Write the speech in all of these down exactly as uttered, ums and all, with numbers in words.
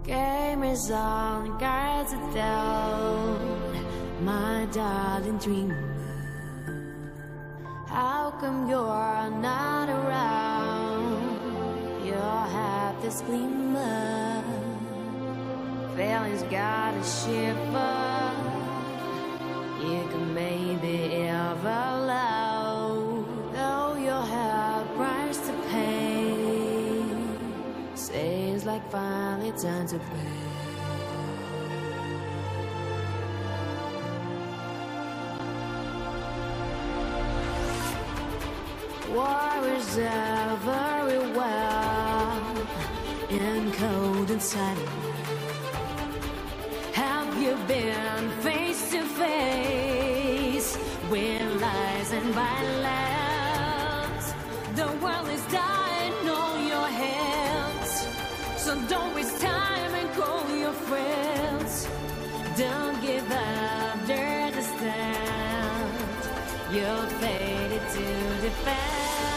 Gamers on guards are down, my darling dreamer. How come you're not around? You'll have this gleamer. Feelings gotta shiver. You can maybe ever love, though you'll have price to pay. Seems like finally time to pay. War is everywhere, in cold and silent. Have you been face to face with lies and violence? The world is dying on your hands, so don't waste time and call your friends. Don't give up, dare to stand. You're fated to defend.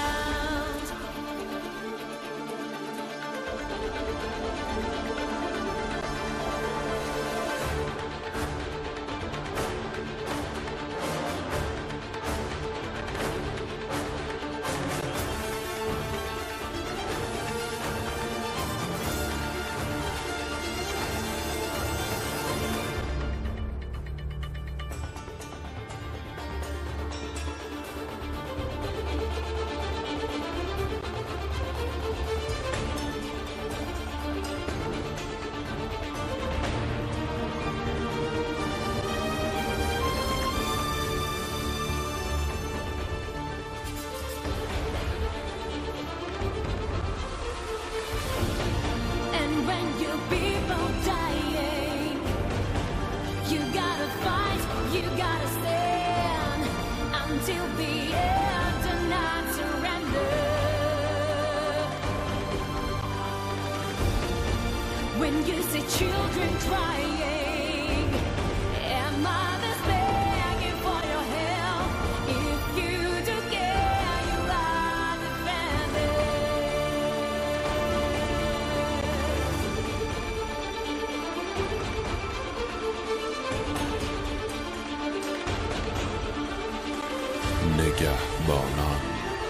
When you see children crying and mothers begging for your help, if you do care, you are defended. نگهبانان.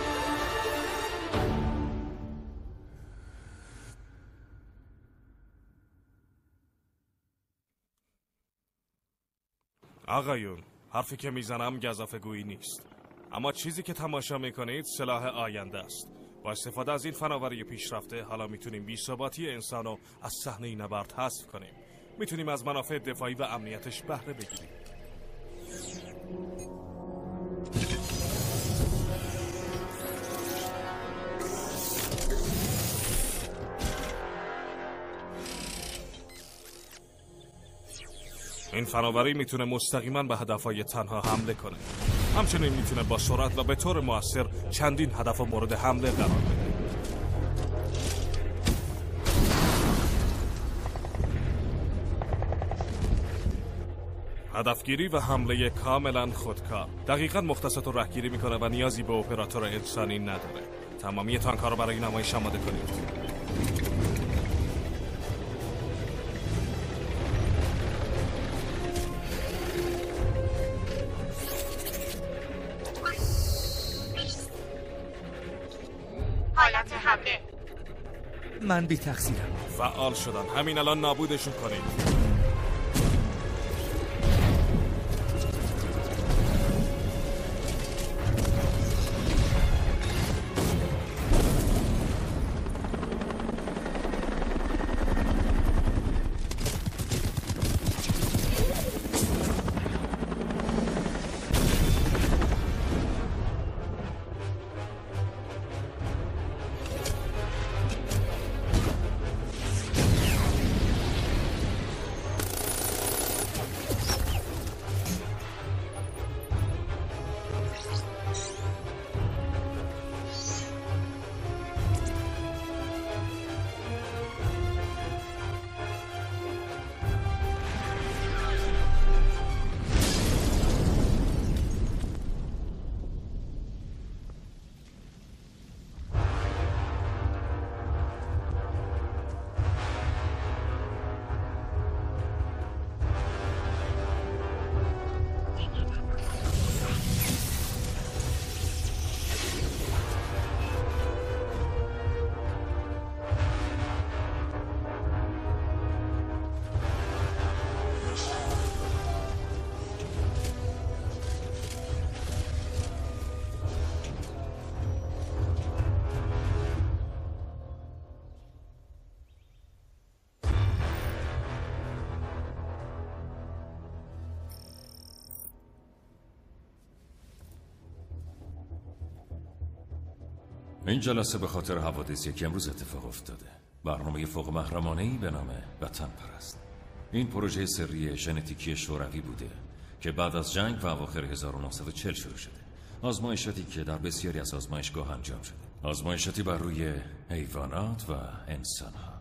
آقایون، حرفی که میزنم گزافه گویی نیست، اما چیزی که تماشا میکنید سلاح آینده است. با استفاده از این فناوری پیشرفته حالا میتونیم بی‌ثباتی انسان رو از صحنه نبرد حذف کنیم. میتونیم از منافع دفاعی و امنیتش بهره بگیریم. این فناوری میتونه مستقیما به هدفهای تنها حمله کنه. همچنین میتونه با سرعت و به طور مؤثر چندین هدف مورد حمله قرار بده. هدفگیری و حمله کاملا خودکار. دقیقاً مختص رو رهگیری میکنه و نیازی به اپراتور انسانی نداره. تمامی تانک‌ها رو برای نمایش آماده کنید. حالت حمله. من بی تقصیرم. فعال شدن. همین الان نابودشون کنید. این جلسه به خاطر حوادثی که امروز اتفاق افتاده. برنامه فوق محرمانه‌ای به نام وطن پرست. این پروژه سری ژنتیکی شوروی بوده که بعد از جنگ و اواخر هزار و نهصد و چهل شروع شده. آزمایشاتی که در بسیاری از آزمایشگاه انجام شده. آزمایشاتی بر روی حیوانات و انسان‌ها.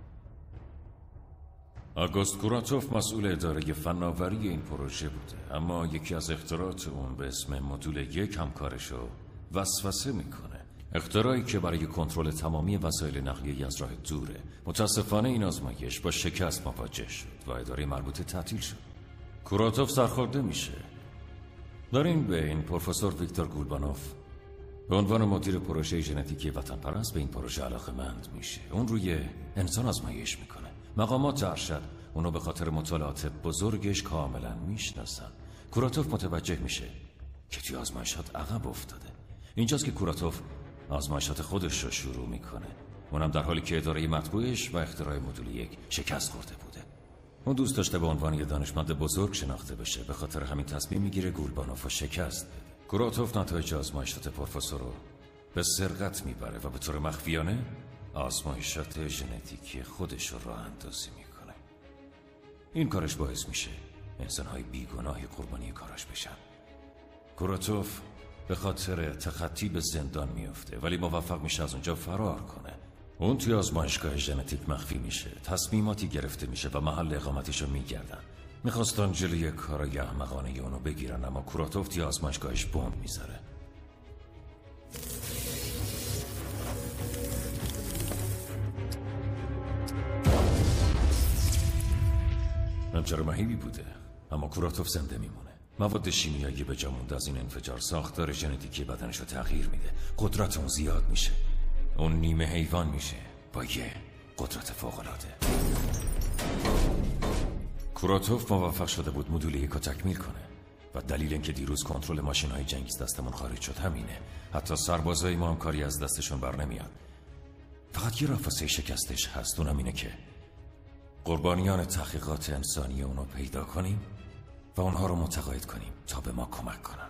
آگوست کوراتوف مسئول اداره فناوری این پروژه بوده، اما یکی از اختراعات اون به اسم مدول یک همکارشو وسوسه میکنه. اختراعی که برای کنترل تمامی وسایل نقلیه از راه دوره. متاسفانه این آزمایش با شکست مواجه شد و اداره مربوطه تعطیل شد. کوراتوف سرخورده میشه. در این بین پروفسور ویکتور گولبانوف به عنوان مدیر پروژه ژنتیکی وطن پرست به این پروژه علاقه‌مند میشه. اون روی انسان آزمایش میکنه. مقامات ارشد اونو به خاطر مطالعات بزرگش کاملا میشناسن. کوراتوف متوجه میشه که توی آزمایشات عقب افتاده. اینجاست که کوراتوف آزمایشات خودش رو شروع میکنه، اونم در حالی که اداره مطبوعش و اختراع مدول یک شکست خورده بوده. اون دوست داشته به عنوان یه دانشمند بزرگ شناخته بشه، به خاطر همین تصمیم میگیره گولبانوف رو شکست بده. کوراتوف نتایج آزمایشات پروفسور رو به سرقت میبره و به طور مخفیانه آزمایشات ژنتیکی خودش رو راه اندازی میکنه. این کارش باعث میشه انسان‌های بیگناهی قربانی کاراش بشن. کوراتوف به خاطر تخطی به زندان میفته، ولی موفق میشه از اونجا فرار کنه. اون توی آزمایشگاه ژنتیک مخفی میشه، تصمیماتی گرفته میشه و محل اقامتیشو میگردن. میخواستن جلوی کارای احمقانه اونو بگیرن، اما کوراتوف توی آزمایشگاهش بمب میذاره. همچنان مهیبی بوده، اما کوراتوف زنده میمونه. مواد شیمیایی به جا مونده از این انفجار ساختار ژنتیکی بدنش رو تغییر میده. قدرت اون زیاد میشه. اون نیمه حیوان میشه با یه قدرت فوق‌العاده. کوراتوف موفق شده بود مدول یک رو تکمیل کنه و دلیل اینکه دیروز کنترل ماشین‌های جنگی از دستمون خارج شد همینه. حتی سربازای ما هم کاری از دستشون بر نمیاد. فقط یه راه شکستش هست، اونم اینه که قربانیان تحقیقات انسانی اونو پیدا کنیم و اونها رو متقاعد کنیم تا به ما کمک کنن.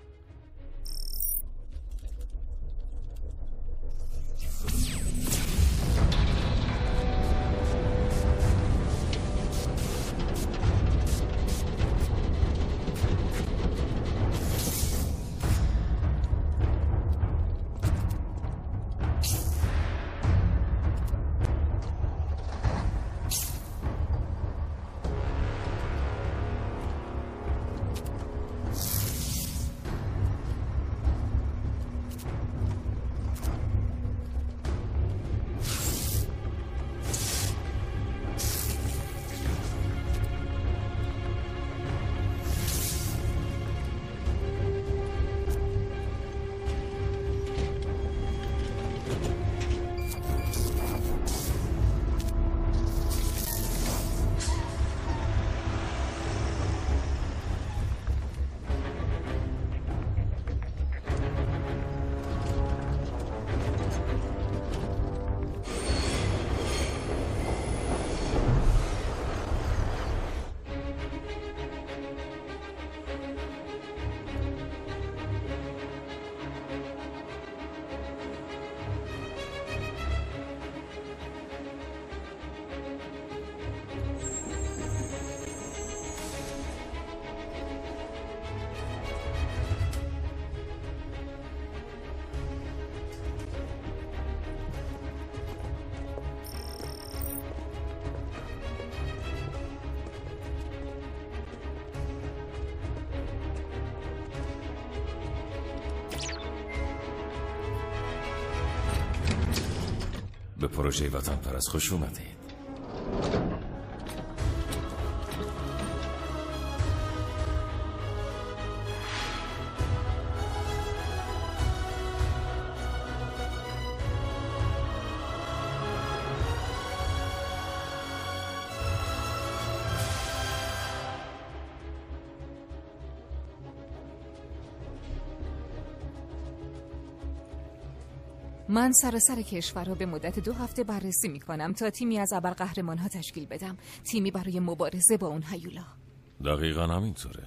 به پروژه وطن پرست خوش اومدید. من سراسر کشور را به مدت دو هفته بررسی می کنم تا تیمی از ابرقهرمان ها تشکیل بدم، تیمی برای مبارزه با اون هیولا. دقیقاً همینطوره.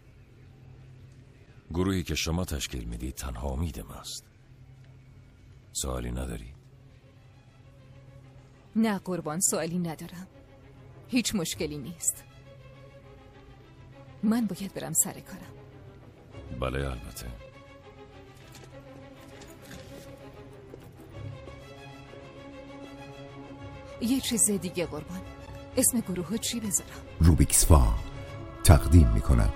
گروهی که شما تشکیل میدید تنها امید ماست. سوالی نداری؟ نه قربان، سوالی ندارم. هیچ مشکلی نیست. من باید برم سر کارم. بله البته. یه چیز دیگه قربان، اسم گروه ها چی بذارم؟ روبیکس فا تقدیم می کند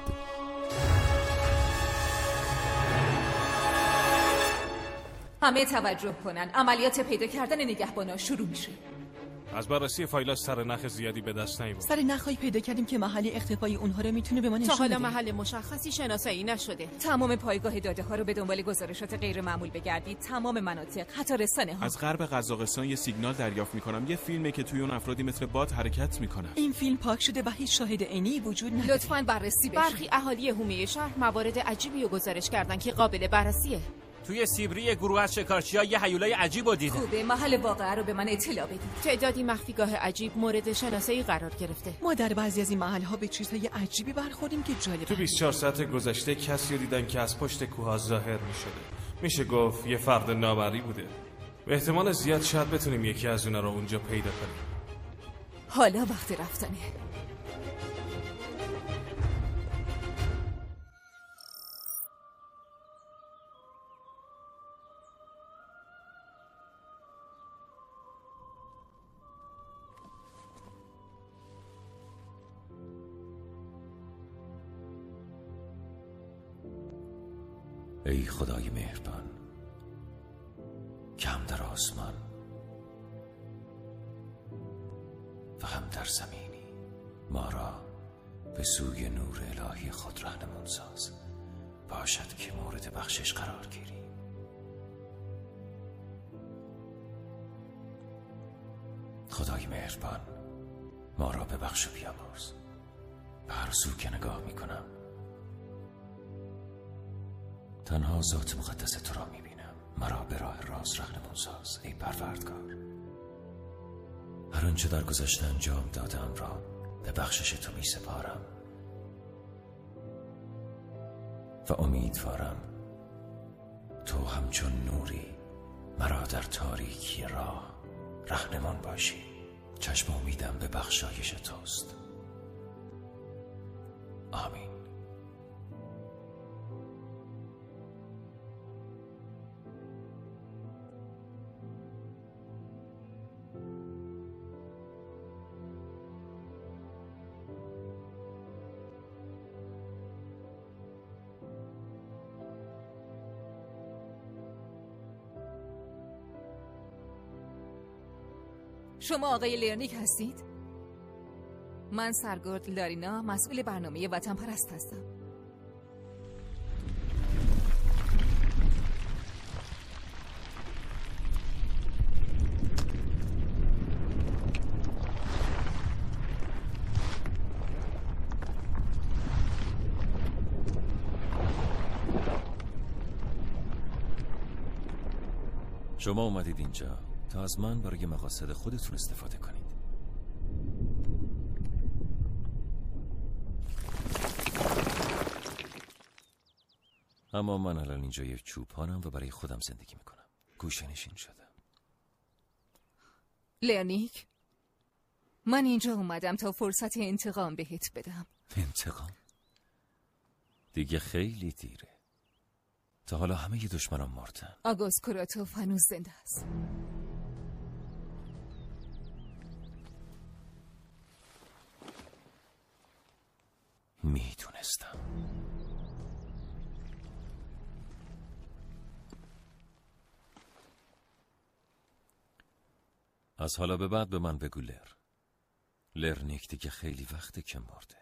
همه توجه کنن، عملیات پیدا کردن نگهبانا شروع میشه. از بررسی فایل‌ها سر نخ زیادی به دست نیاورد. سر نخایی پیدا کردیم که محل اختفای اونها رو میتونه به ما نشون تا حالا بده. محل مشخصی شناسایی نشده. تمام پایگاه داده ها رو به دنبال گزارشات غیر معمول بگردید. تمام مناطق، حتی رسانه ها. از غرب قزاقستان یه سیگنال دریافت میکنم، یه فیلمه که توی اون افرادی مثل باد حرکت میکنن. این فیلم پاک شده و هیچ شاهد عینی وجود نداره. لطفاً بررسی بشه. برخی اهالی حومه شهر موارد عجیبی رو گزارش کردن که قابل بررسیه. توی سیبری گروه از شکارچی‌ها یه هیولای عجیب رو دیده. خوبه، محل واقعه رو به من اطلاع بدید. تعدادی مخفیگاه عجیب مورد شناسایی قرار گرفته. ما در بعضی از این محل‌ها به چیزهای عجیبی برخوردیم که جالبه. تو بیست و چهار ساعت گذشته کسی رو دیدن که از پشت کوه ظاهر می‌شده. میشه گفت یه فرد نامری بوده. به احتمال زیاد شاید بتونیم یکی از اونا رو اونجا پیدا کنیم. حالا وقت رفتنه. ای خدای مهربان، کم در آسمان و هم در زمینی، ما را به سوی نور الهی خود راهنمون ساز، باشد که مورد بخشش قرار گیریم. خدای مهربان، ما را ببخش و بیامرز. به هر سو که نگاه میکنم تنها ذات مقدس تو را میبینم. مرا به راه راست رهنمون ساز ای پروردگار. هر آنچه در گذشته انجام دادم را به بخشش تو می سپارم و امیدوارم تو همچون نوری مرا در تاریکی راه رهنمون باشی. چشم امیدم به بخشایش توست. آمین. شما آقای لرنیک هستید؟ من سرگرد لارینا، مسئول برنامه وطن پرست هستم. شما اومدید اینجا تا از من برای مقاصد خودتون استفاده کنید. اما من الان اینجا یک چوپانم و برای خودم زندگی میکنم. گوشه نشین شدم. لرنیک، من اینجا اومدم تا فرصت انتقام بهت بدم. انتقام؟ دیگه خیلی دیره. تا حالا همه ی دشمنان مردن. آگوست کوراتوف هنوز زنده است. میدونستم. از حالا به بعد به من بگو لر. لرنیک دیگه خیلی وقته که مرده.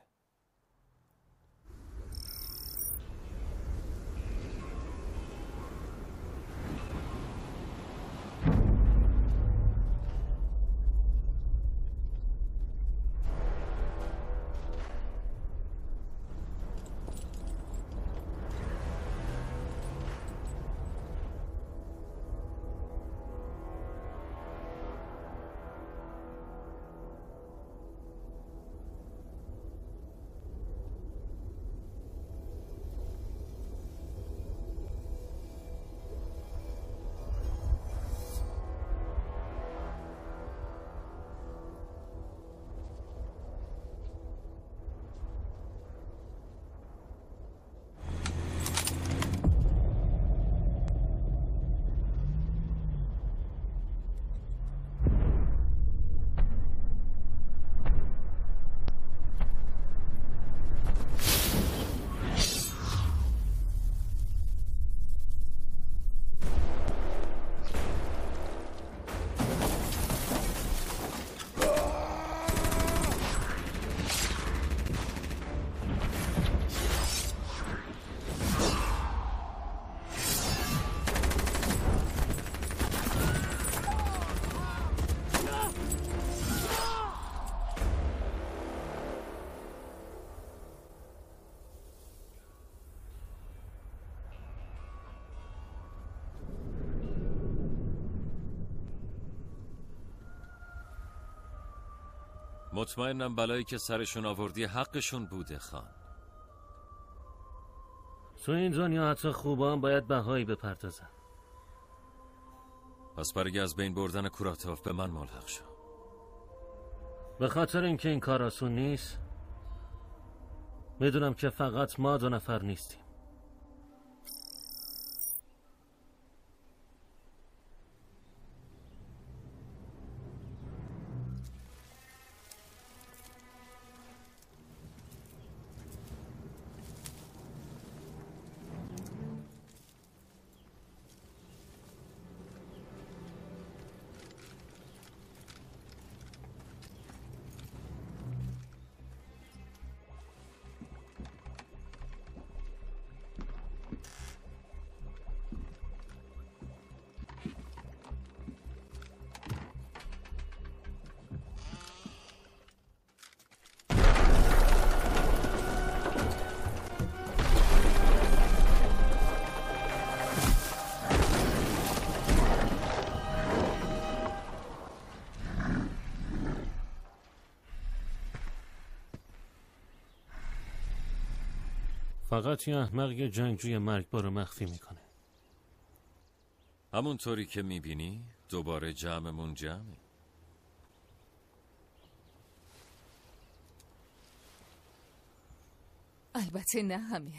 مطمئنم بلایی که سرشون آوردی حقشون بوده خان. تو این دنیا حتی خوبان باید بهایی بپردازن. پس برای از بین بردن کوراتوف به من ملحق شو. به خاطر اینکه این کار آسون نیست، میدونم که فقط ما دو نفر نیستیم. فقط یه احمق یه جنگجوی مرگبار رو مخفی میکنه. همونطوری که میبینی دوباره جمعمون جمعی. البته نه همه.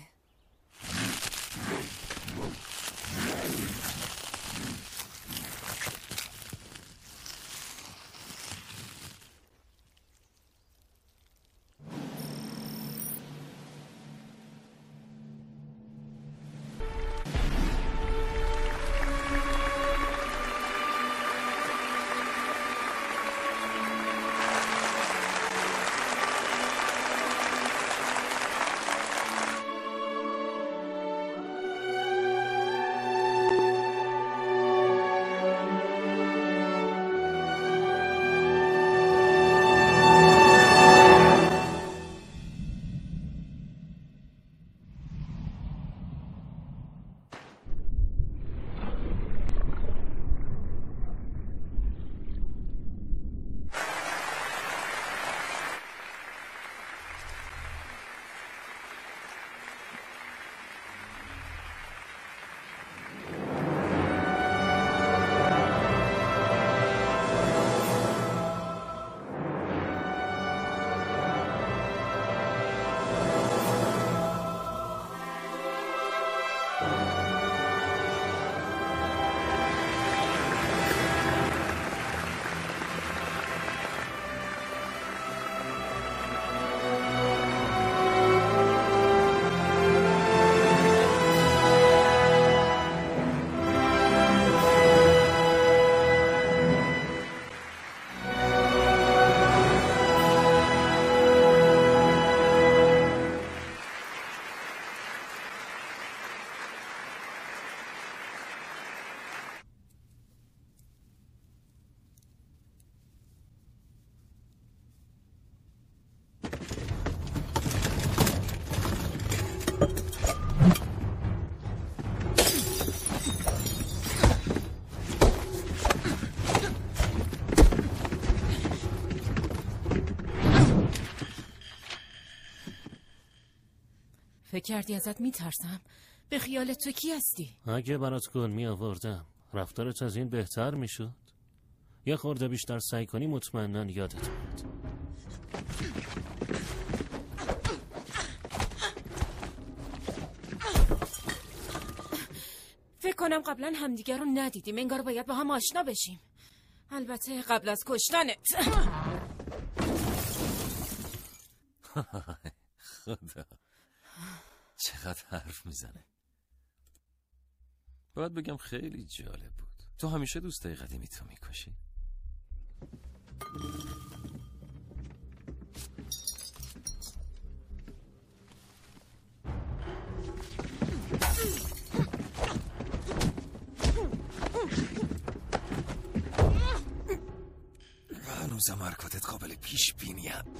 فکر کردی ازت میترسم؟ به خیال تو کی هستی؟ اگه برات گل می آوردم رفتارت از این بهتر میشد. یه خورده بیشتر سعی کنی مطمئناً یادت میاد. فکر کنم قبلا همدیگه رو ندیدیم، انگار باید با هم آشنا بشیم. البته قبل از کشتنت. خدا چقدر حرف میزنه. باید بگم خیلی جالب بود. تو همیشه دوستای قدیمی تو میکشی؟ هنوزم حرکاتت قابل پیش بینی هم.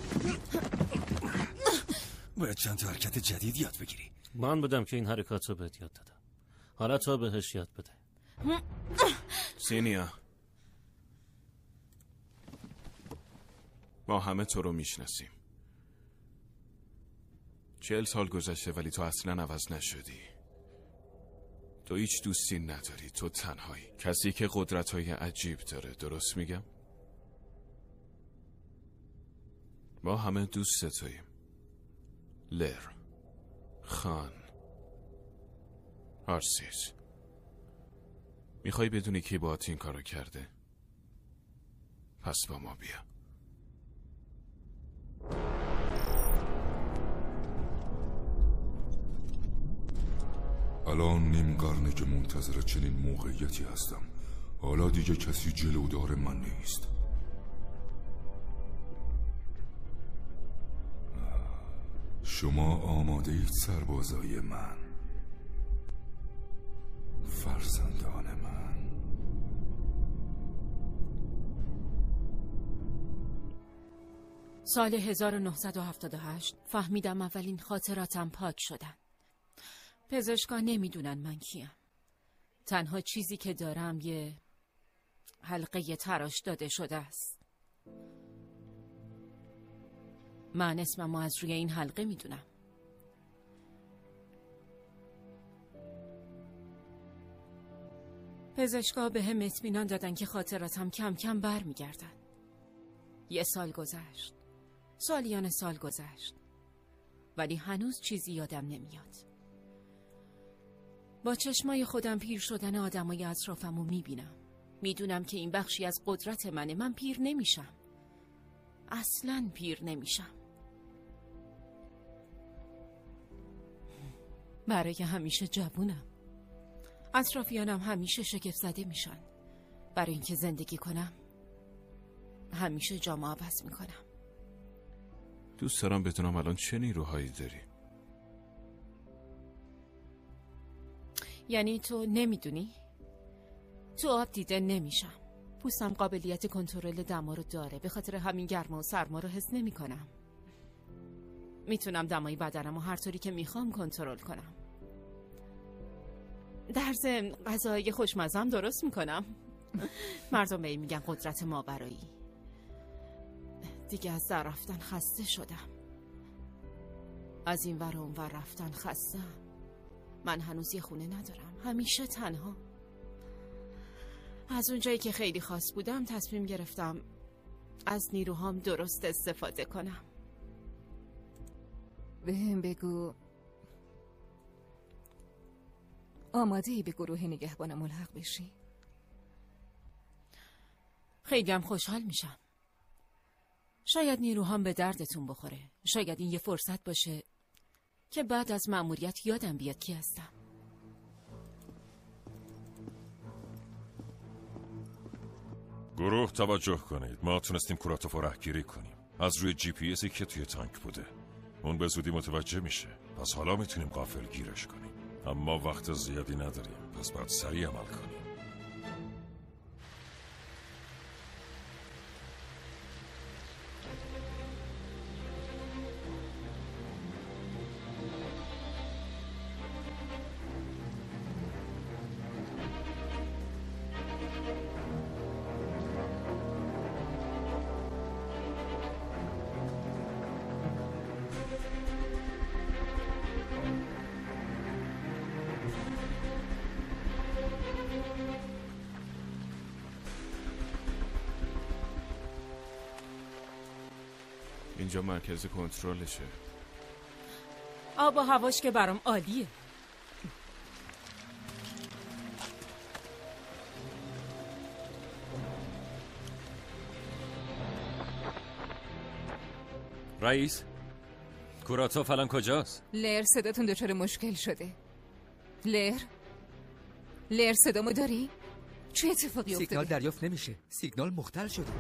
باید چند تا حرکت جدید یاد بگیری. من بودم که این حرکات رو بهت یاد دادم. حالا تا بهش یاد بده. سینیا ما همه تو رو میشناسیم. چهل سال گذشته ولی تو اصلا عوض نشدی. تو هیچ دوستی نداری، تو تنهایی. کسی که قدرت‌های عجیب داره، درست میگم؟ ما همه دوست توییم. لر، خان، آرسیس. میخوای بدونی کی باهات این کارو کرده؟ پس با ما بیا. الان نیم قرنه که منتظر چنین موقعیتی هستم. حالا دیگه کسی جلودار من نیست. شما آماده اید سربازای من، فرزندان من؟ سال هزار و نهصد و هفتاد و هشت فهمیدم اولین خاطراتم پاک شدن. پزشکان نمیدونن من کیم. تنها چیزی که دارم یه حلقه تراش داده شده است. من اسممو از روی این حلقه میدونم. پزشکا به هم اطمینان دادن که خاطراتم کم کم بر میگردن. یه سال گذشت، سالیان سال گذشت، ولی هنوز چیزی یادم نمیاد. با چشمای خودم پیر شدن آدمای اطرافمو میبینم. میدونم که این بخشی از قدرت منه. من پیر نمیشم، اصلاً پیر نمیشم. برای همیشه جوونم. اطرافیانم همیشه شگفت زده میشن. برای اینکه زندگی کنم همیشه جامو عوض میکنم. دوست دارم بدونم الان چه نیروهایی داری؟ یعنی تو نمیدونی؟ تو آب دیده نمیشم. پوستم قابلیت کنترل دما رو داره. به خاطر همین گرما و سرما رو حس نمی کنم. میتونم دمای بدنم رو هر طوری که میخوام کنترل کنم. در ضمن غذای خوشمزم درست میکنم. مردم به این میگن قدرت ماورایی. دیگه از در رفتن خسته شدم. از این ور و اون ور رفتن خستم. من هنوز یه خونه ندارم. همیشه تنها. از اونجایی که خیلی خاص بودم تصمیم گرفتم از نیروهام درست استفاده کنم. بهم بگو آماده ای به گروه نگهبان ملحق بشی؟ خیلی هم خوشحال میشم. شاید نیروهام به دردتون بخوره. شاید این یه فرصت باشه که بعد از مأموریت یادم بیاد کی هستم. گروه توجه کنید. ما تونستیم کوراتوف رو رهگیری کنیم از روی جی پی اسی که توی تانک بوده. اون به زودی متوجه میشه. پس حالا میتونیم غافل گیرش کنیم. اما وقت زیادی نداریم. پس باید سریع عمل کنیم. اینجا مرکز کنترلشه. آب و هواش که برام عالیه. رئیس، کوراتوف الان کجاست؟ لر، صداتون دچار مشکل شده. لر لر صدامو داری؟ چه اتفاقی افتاده؟ سیگنال دریافت نمیشه. سیگنال مختل شده.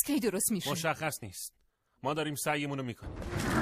از کی درست میشه؟ مشخص نیست. ما داریم سعیمون رو میکنیم.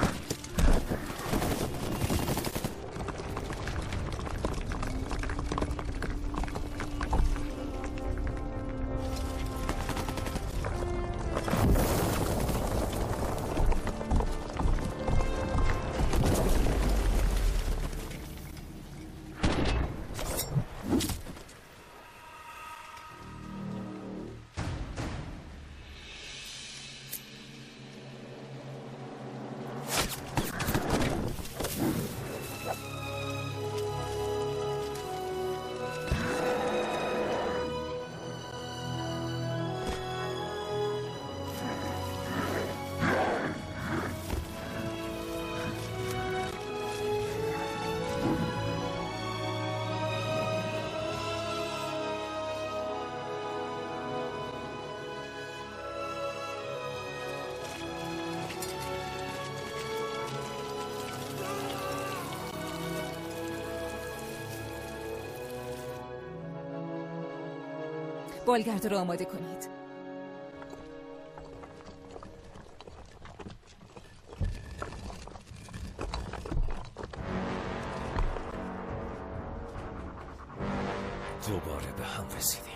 بالگرد رو آماده کنید. دوباره به هم رسیدیم.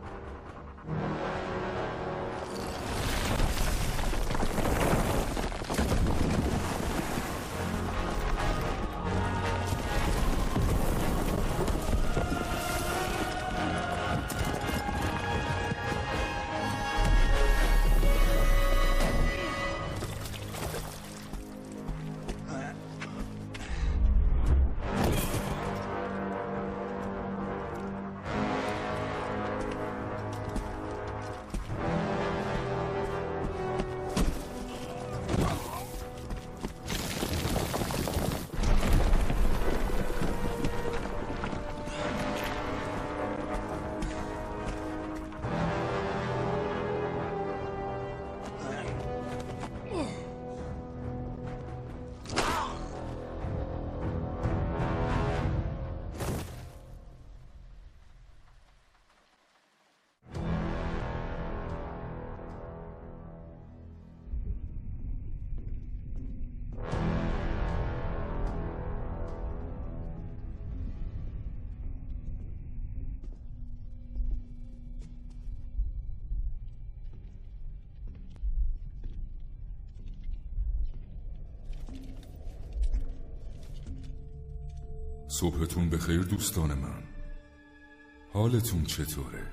صبحتون بخیر دوستان من. حالتون چطوره؟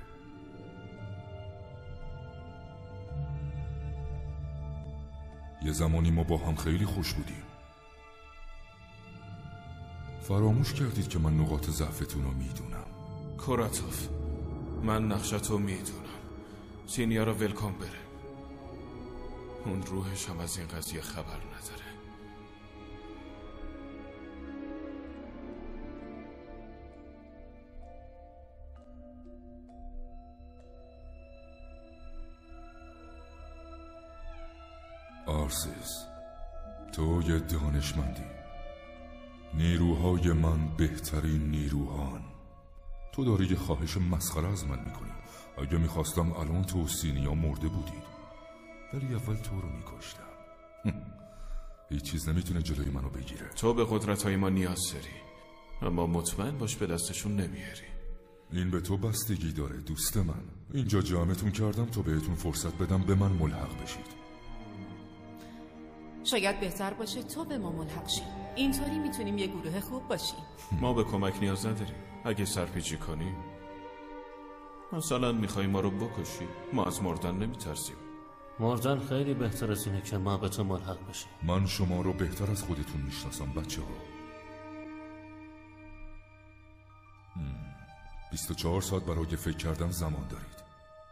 یه زمانی ما با هم خیلی خوش بودیم. فراموش کردید که من نقاط ضعفتون رو میدونم. کوراتوف، من نقشتو میدونم. سینیا رو ولکن بره. اون روحش هم از این قضیه خبر نداره. آرسیس، تو یه دانشمندی. نیروهای من بهترین نیروهان. تو داری یه خواهش مسخره از من میکنی. اگه میخواستم الان تو و سینیا مرده بودید، ولی اول تو رو میکشتم. هیچ چیز نمیتونه جلوی منو بگیره. تو به قدرت‌های ما نیاز داری، اما مطمئن باش به دستشون نمیاری. این به تو بستگی داره دوست من. اینجا جمعتون کردم تا بهتون فرصت بدم به من ملحق بشید. شاید بهتر باشه تو به ما ملحق شی. اینطوری میتونیم یه گروه خوب باشیم. ما به کمک نیاز نداریم. اگه سرپیچی کنی، مثلا میخوای ما رو بکشی، ما از مردن نمیترسیم. مردن خیلی بهتر از اینه که ما به تو ملحق بشیم. من شما رو بهتر از خودتون میشناسم بچه ها. بیست و چهار ساعت برای فکر کردن زمان دارید.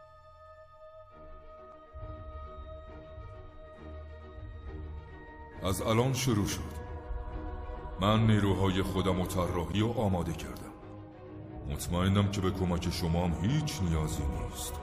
از الان شروع شد. من نیروهای خودم و طراحی و آماده کردم. مطمئنم که به کمک شما هم هیچ نیازی نیست.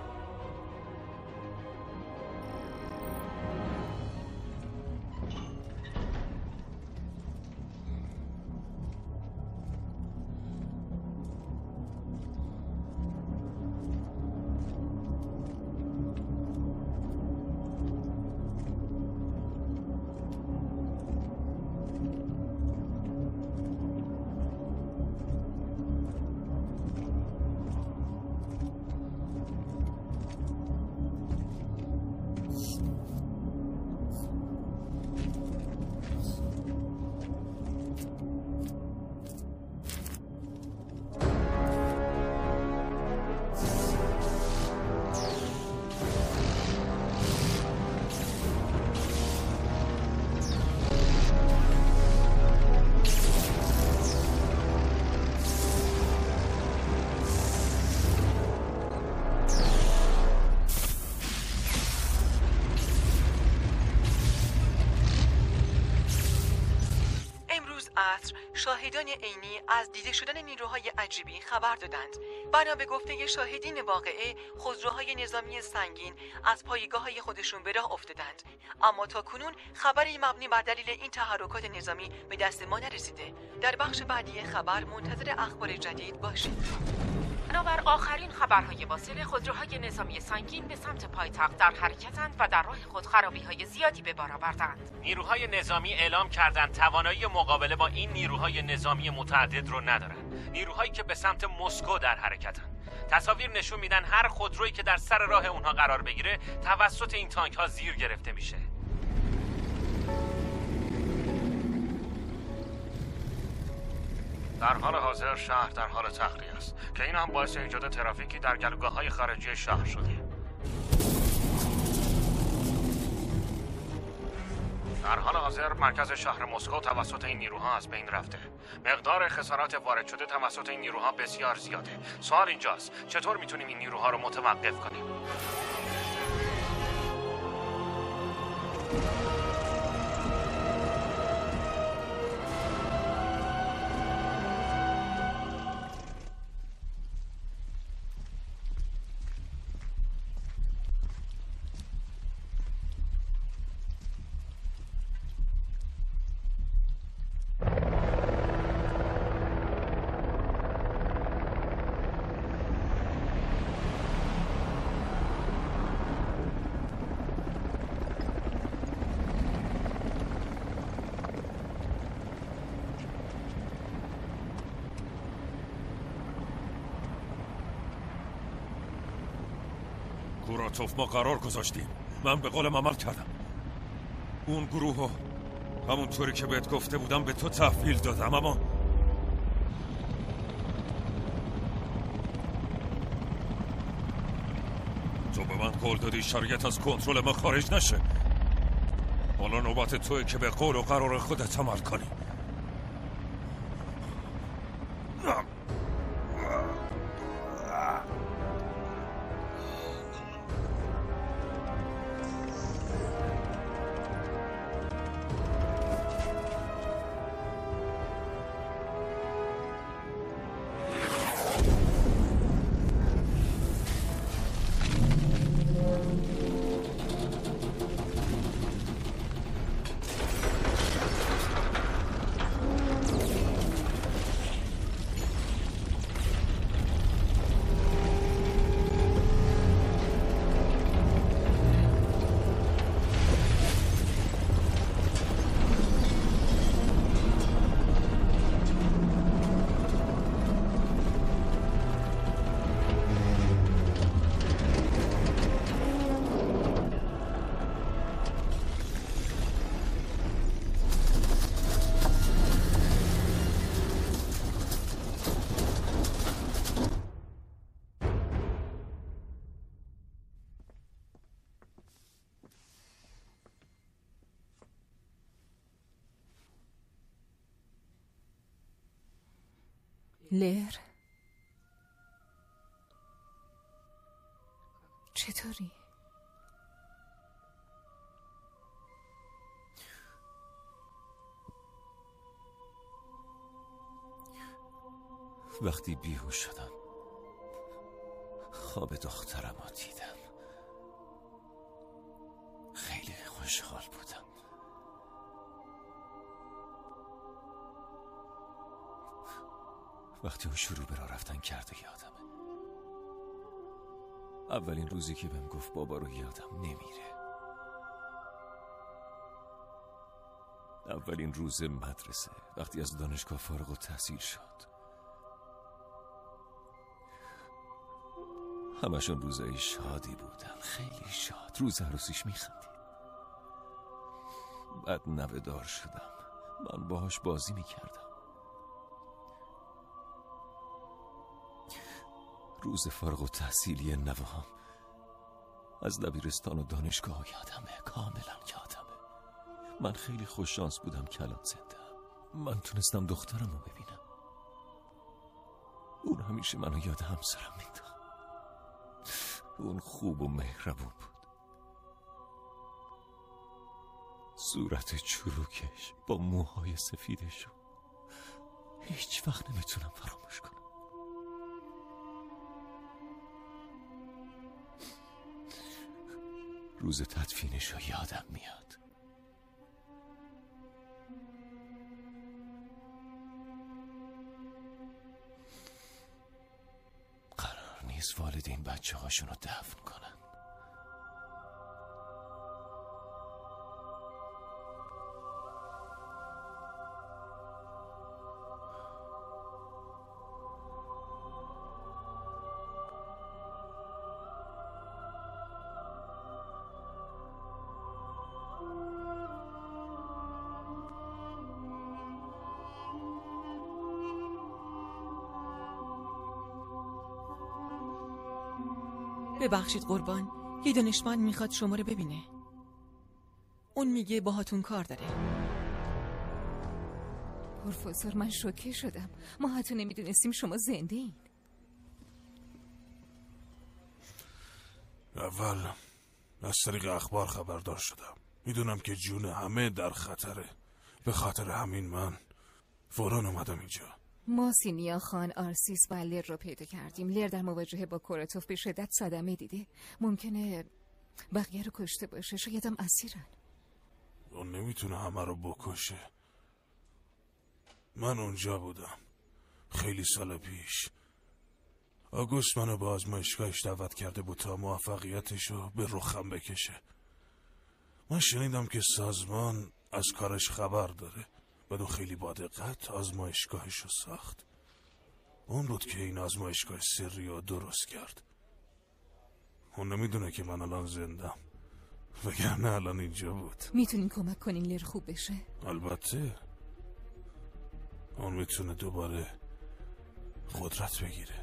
عصر شاهدان عینی از دیده شدن نیروهای عجیبی خبر دادند. بنا به گفته شاهدین واقعه، خودروهای نظامی سنگین از پایگاه‌های خودشون به راه افتادند، اما تا کنون خبری مبنی بر دلیل این تحرکات نظامی به دست ما نرسیده. در بخش بعدی خبر منتظر اخبار جدید باشید. بنابر آخرین خبرهای واصل، خودروهای نظامی سنگین به سمت پایتخت در حرکتند و در راه خود خرابی‌های زیادی به بار آوردند. نیروهای نظامی اعلام کردند توانایی مقابله با این نیروهای نظامی متعدد رو ندارند. نیروهایی که به سمت مسکو در حرکتند. تصاویر نشون میدن هر خودرویی که در سر راه اونها قرار بگیره توسط این تانک‌ها زیر گرفته میشه. در حال حاضر شهر در حال تخلیه است که این هم باعث ایجاد ترافیکی در گلوگاه‌های خارجی شهر شده. در حال حاضر مرکز شهر مسکو توسط این نیروها از بین رفته. مقدار خسارات وارد شده توسط این نیروها بسیار زیاده. سوال اینجاست چطور میتونیم این نیروها رو متوقف کنیم؟ کوراتوف ما قرار گذاشتیم. من به قولم عمل کردم. اون گروهو همونطوری که بهت گفته بودم به تو تحویل دادم، اما تو به من قول دادی شرایط از کنترل ما خارج نشه. حالا نوبت توئه که به قول و قرار خودت عمل کنی. لر چطوری؟ وقتی بیهوش شدم خواب دخترم رو دیدم. خیلی خوشحال بودم. وقتی اون شروع به راه رفتن کرد و یادمه. اولین روزی که بهم گفت بابا رو یادم نمیره. اولین روز مدرسه وقتی از دانشگاه فارغ التحصیل شد. همشون روزای شادی بودن، خیلی شاد. روز عروسیش میخندید. بعد نوه دار شدم. من باهاش بازی میکردم. روز فارغ التحصیلی نوه‌هام از دبیرستان و دانشگاه یادمه، کاملا یادمه. من خیلی خوش شانس بودم که الان زنده‌ام. من تونستم دخترم رو ببینم. اون همیشه منو یاد همسرم مینداخت. اون خوب و مهربون بود. صورت چروکش با موهای سفیدشون، هیچ وقت نمیتونم فراموش کنم. روز تدفینش رو یادم میاد. قرار نیست والدین بچه هاشون رو دفن کنن. ببخشید قربان، یه دانشمند میخواد شما رو ببینه. اون میگه باهاتون کار داره. پروفسور من شوکه شدم. ما حتی نمیدونستیم شما زنده این. اول از طریق اخبار خبردار شدم. میدونم که جون همه در خطره. به خاطر همین من فوراً اومدم اینجا. ما سینیا خان، آرسیس و لر رو پیدا کردیم. لر در مواجهه با کوراتوف به شدت صدمه دیده. ممکنه بقیه رو کشته باشه. شاید هم اسیرن. اون نمیتونه همه رو بکشه. من اونجا بودم خیلی سال پیش. آگوست منو به آزمایشگاهش دعوت کرده بود تا موفقیتشو به رخم بکشه. من شنیدم که سازمان از کارش خبر داره. بعد خیلی با دقت آزمایشگاهش رو ساخت. اون بود که این آزمایشگاه سری رو درست کرد. اون نمیدونه که من الان زندم، وگرنه الان اینجا بود. میتونین کمک کنین لر خوب بشه؟ البته. اون میتونه دوباره قدرت بگیره.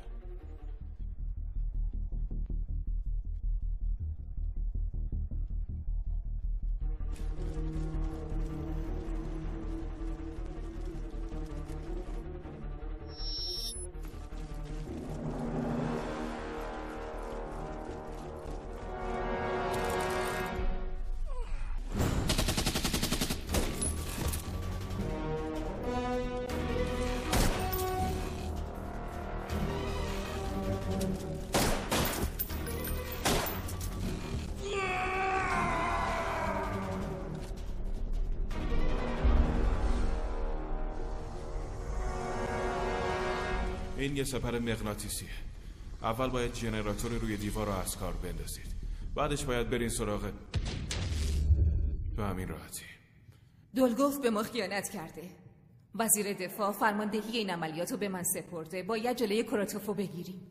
این یه سپر مغناطیسیه. اول باید جنراتور روی دیوار رو از کار بندازید. بعدش باید برین سراغ. به همین راحتی. دولگوف به ما خیانت کرده. وزیر دفاع فرماندهی این عملیات رو به من سپرده. باید جلوی کوراتوف رو بگیریم.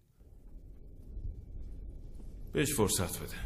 بهش فرصت بده.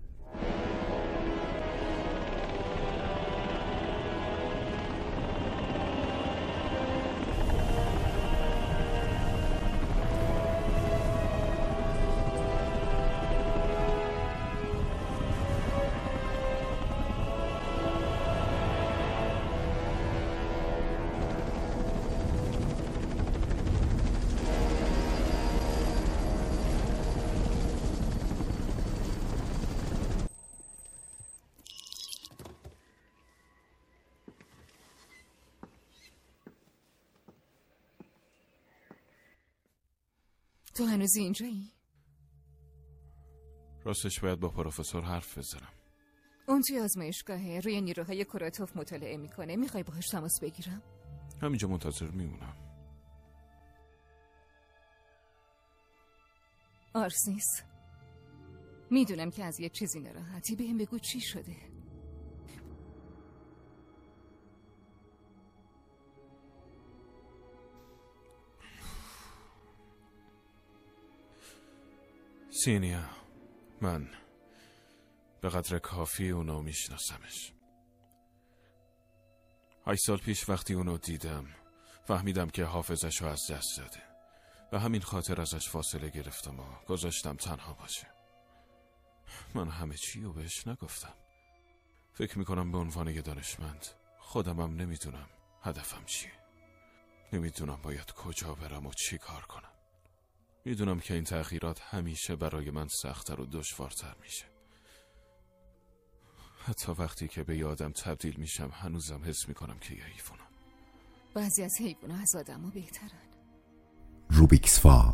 تو هنوز اینجایی؟ راستش باید با پروفسور حرف بزنم. اون توی آزمایشگاهه، روی نیروهای کوراتوف مطالعه میکنه. میخوای باهاش تماس بگیرم؟ همینجا منتظر میمونم. آرسیس، میدونم که از یه چیزی ناراحتی. بهم بگو چی شده؟ سینیا، من به قدر کافی اونو میشناسمش. هشت سال پیش وقتی اونو دیدم فهمیدم که حافظش رو از دست داده. به همین خاطر ازش فاصله گرفتم و گذاشتم تنها باشه. من همه چی رو بهش نگفتم. فکر میکنم به عنوان یه دانشمند خودمم نمیدونم هدفم چیه. نمیدونم باید کجا برم و چی کار کنم. میدونم که این تغییرات همیشه برای من سخت‌تر و دشوارتر میشه. حتی وقتی که به یه آدم تبدیل میشم هنوزم حس میکنم که یه حیوانم. بعضی از حیوانات از آدم‌ها بهترن. روبیکسفا.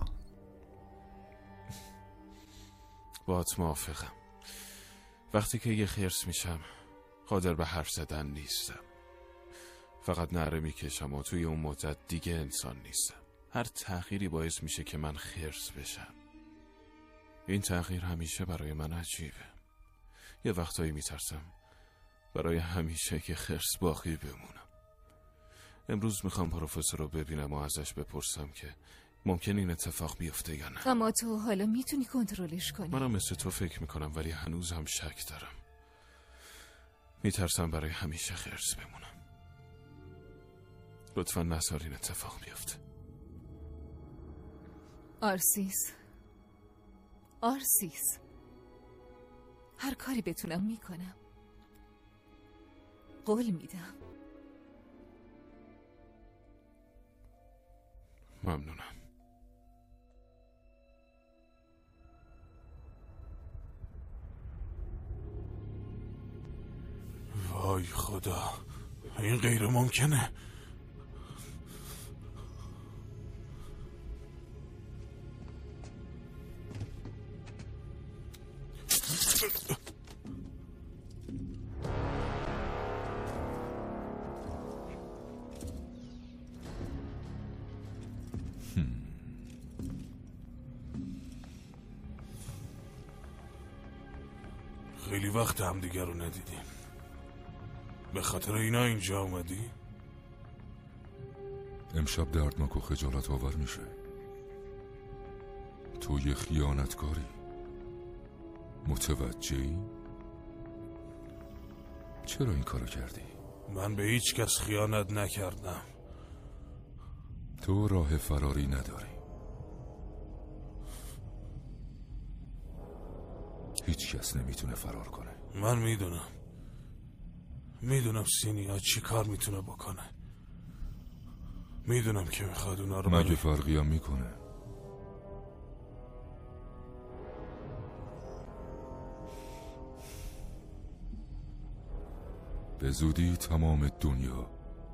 باهات موافقم. وقتی که یه خرس میشم قادر به حرف زدن نیستم. فقط نعره میکشم و توی اون مدت دیگه انسان نیستم. هر تغییری باعث میشه که من خرس بشم. این تغییر همیشه برای من عجیبه. یه وقتایی میترسم برای همیشه که خرس باقی بمونم. امروز میخوام پروفسور رو ببینم و ازش بپرسم که ممکن این اتفاق بیفته یا نه. اما تو حالا میتونی کنترلش کنی. منم مثل تو فکر میکنم ولی هنوز هم شک دارم. میترسم برای همیشه خرس بمونم. لطفا نذار این اتفاق بیفته. آرسیس آرسیس هر کاری بتونم میکنم. قول میدم. ممنونم. وای خدا، این غیر ممکنه. خیلی وقت هم دیگر رو ندیدیم. به خاطر اینا اینجا اومدی؟ امشب دردناک و خجالت آور میشه. تو یه خیانتکاری. متوجهی؟ چرا این کارو کردی؟ من به هیچ کس خیانت نکردم. تو راه فراری نداری. هیچ کس نمیتونه فرار کنه. من میدونم میدونم سینیا چی کار میتونه بکنه. میدونم که میخواد اونا رو مگه فرقی هم میکنه؟ به زودی تمام دنیا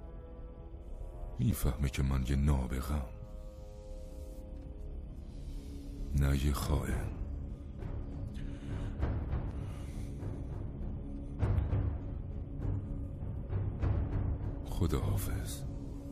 میفهمه که من یه نابغم، نه یه خائن. خداحافظ.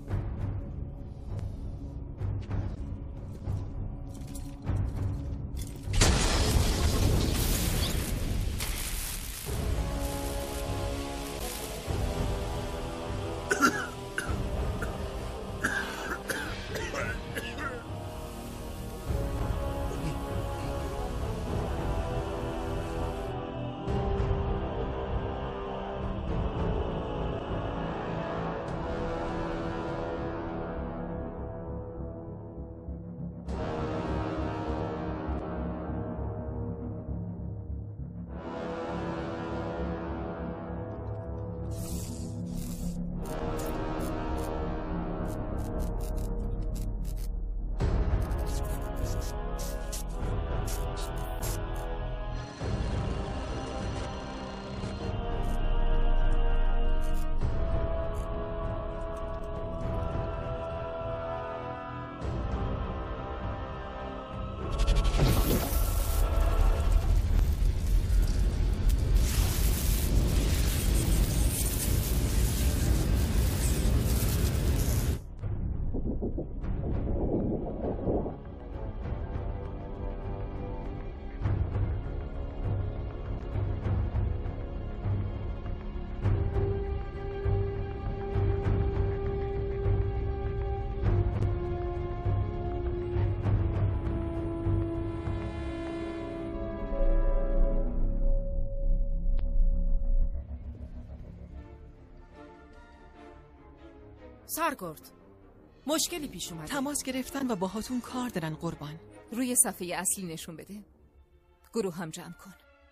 سرگرد، مشکلی پیش اومده. تماس گرفتن و باهاتون کار دارن قربان. روی صفحه اصلی نشون بده. گروه هم جمع کن.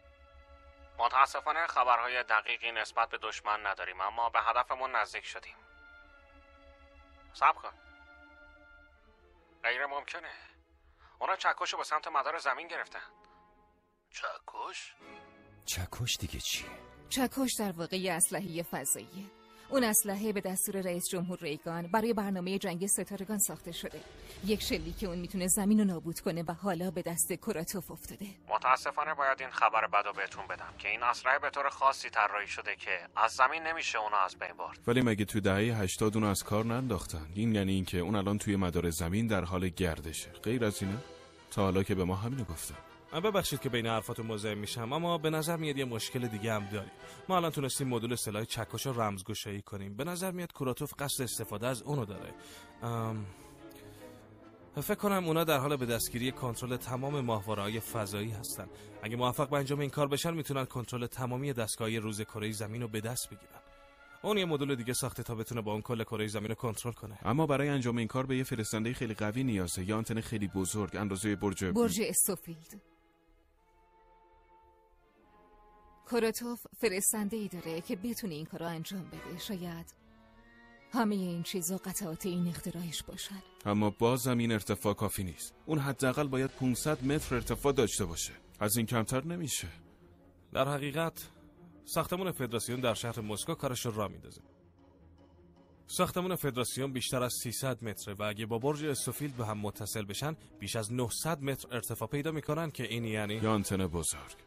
متاسفانه خبرهای دقیقی نسبت به دشمن نداریم، اما به هدفمون نزدیک شدیم. صبر کن. غیر ممکنه. اونا چکش رو به سمت مدار زمین گرفتن. چکش؟ چکش دیگه چیه؟ چکش در واقع یه اسلحه فضاییه. اون اسلحه به دستور رئیس جمهور ریگان برای برنامه جنگ ستارگان ساخته شده. یک شلی که اون میتونه زمین رو نابود کنه و حالا به دست کوراتوف افتاده. متاسفانه باید این خبر بدو بهتون بدم که این اسلحه به طور خاصی طراحی شده که از زمین نمیشه اونو از بین برد. ولی مگه تو دهه هشتاد اونو از کار ننداختن؟ این یعنی اینکه اون الان توی مدار زمین در حال گردشه. غیر از اینه؟ تا حالا که به ما همینو گفتن. ببخشید که بین حرفاتون مزاحم میشم، اما به نظر میاد یه مشکل دیگه هم داریم. ما الان تونستیم مدل سلاح چکش رو رمزگشایی کنیم. به نظر میاد کوراتوف قصد استفاده از اونو داره. ام... فکر کنم اونا در حال به دستگیری کنترل تمام ماهواره‌های فضایی هستن. اگه موفق به انجام این کار بشن میتونن کنترل تمامی دستگاه‌های روز کره زمین رو به دست بگیرن. اون یه مدل دیگه ساخته تا بتونه با اون کل کره زمین رو کنترل کنه. اما برای انجام این کار به یه فرستنده خیلی قوی نیازه، یا آنتن خیلی بزرگ اندازه برج برج استوفیلد. کوراتوف فرستنده ای داره که بتونه این کار رو انجام بده. شاید همه این چیزا قطعات این اختراعش باشن. اما بازم این ارتفاع کافی نیست. اون حداقل باید پانصد متر ارتفاع داشته باشه. از این کمتر نمیشه. در حقیقت ساختمان فدراسیون در شهر مسکو کارش رو راه میندازه. ساختمان فدراسیون بیشتر از سیصد متره و اگه با برج استوفیلد به هم متصل بشن بیش از نهصد متر ارتفاع پیدا میکنن که این یعنی یا آنتن بزرگ.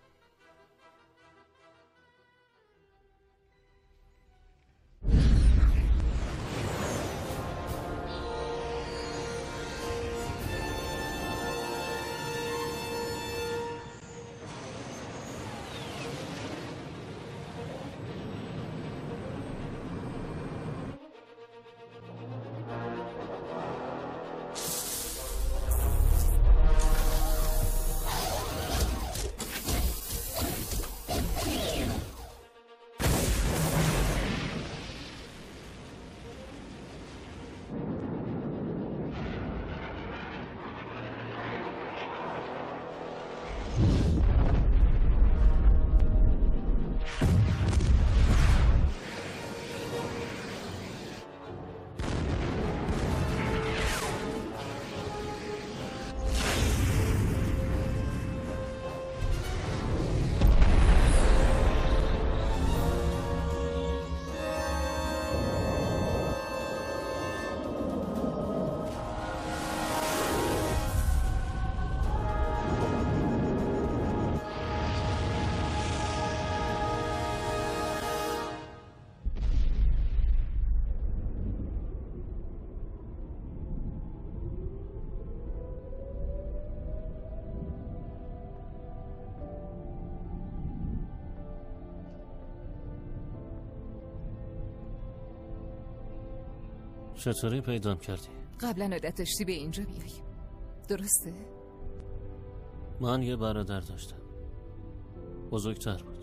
چطوری پیدام کردی؟ قبلا عادت داشتی به اینجا بیای، درسته؟ من یه برادر داشتم، بزرگتر بود.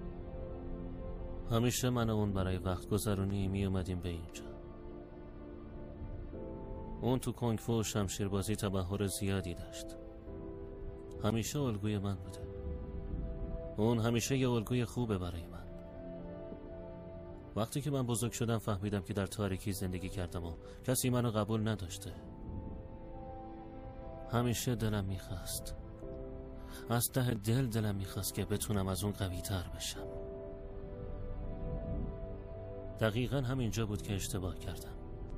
همیشه من و اون برای وقت گذرونی می اومدیم به اینجا. اون تو کنگ فو و شمشیربازی تبحر زیادی داشت. همیشه الگوی من بوده. اون همیشه یه الگوی خوبه برای من. وقتی که من بزرگ شدم فهمیدم که در تاریکی زندگی کردم و کسی منو قبول نداشته. همیشه دلم میخواست، از ته دل دلم میخواست که بتونم از اون قوی تر بشم. دقیقا همینجا بود که اشتباه کردم.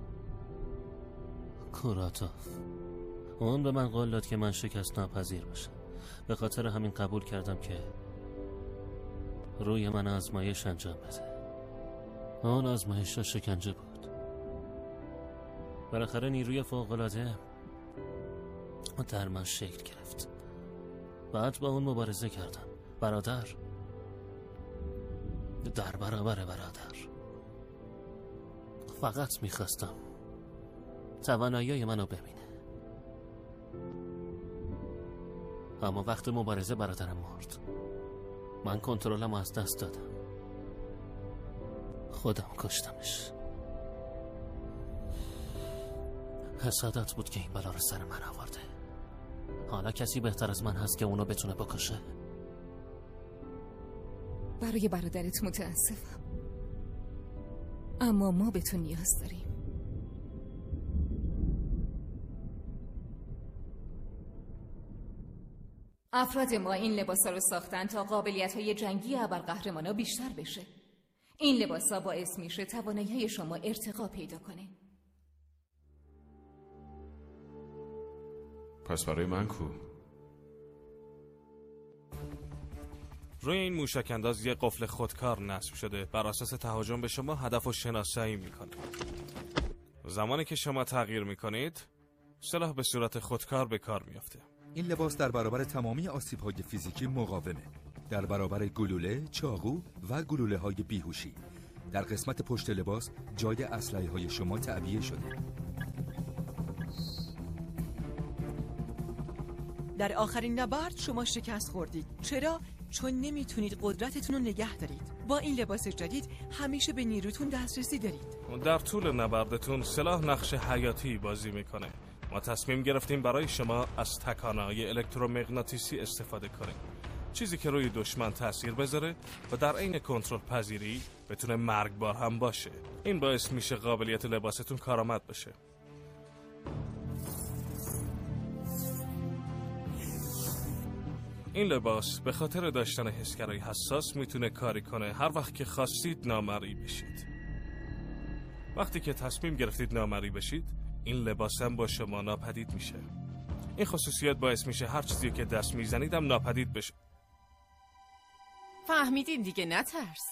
کوراتوف اون به من قول داد که من شکست ناپذیر باشم. به خاطر همین قبول کردم که روی من آزمایش انجام بده. اون آزمایش ها شکنجه بود. بالاخره نیروی فوق‌العاده در من شکل گرفت. بعد با اون مبارزه کردم. برادر در برابر برادر. فقط میخواستم توانایی منو ببینه. اما وقت مبارزه برادرم مرد. من کنترلم از دست دادم. خودم کشتمش. حسادت بود که این بلا رو سر من آورده. حالا کسی بهتر از من هست که اونو بتونه بکشه؟ برای برادرت متاسفم، اما ما به تو نیاز داریم. افراد ما این لباسا رو ساختن تا قابلیت‌های جنگی ابرقهرمانا بیشتر بشه. این لباسا باعث میشه توانایی شما ارتقا پیدا کنه. پس برای من کو؟ روی این موشک انداز یه قفل خودکار نصب شده. بر اساس تهاجم به شما هدف رو شناسایی میکنه. زمانی که شما تغییر میکنید سلاح به صورت خودکار به کار میافته. این لباس در برابر تمامی آسیب‌های فیزیکی مقاومه. در برابر گلوله، چاقو و گلوله‌های بیهوشی. در قسمت پشت لباس جای اسلحه‌های شما تعبیه شده. در آخرین نبرد شما شکست خوردید. چرا؟ چون نمیتونید قدرتتون رو نگه دارید. با این لباس جدید همیشه به نیروتون دسترسی دارید. در طول نبردتون سلاح نقش حیاتی بازی میکنه. ما تصمیم گرفتیم برای شما از تکانه‌های الکترومغناطیسی استفاده کنیم. چیزی که روی دشمن تاثیر بذاره و در عین کنترل پذیری بتونه مرگبار هم باشه. این باعث میشه قابلیت لباستون کارآمد بشه. این لباس به خاطر داشتن حسگرای حساس میتونه کاری کنه هر وقت که خواستید نامرئی بشید. وقتی که تصمیم گرفتید نامرئی بشید، این لباس هم با شما ناپدید میشه. این خصوصیت باعث میشه هر چیزی که دست میزنیدم ناپدید بشه. فهمیدین دیگه، نترس.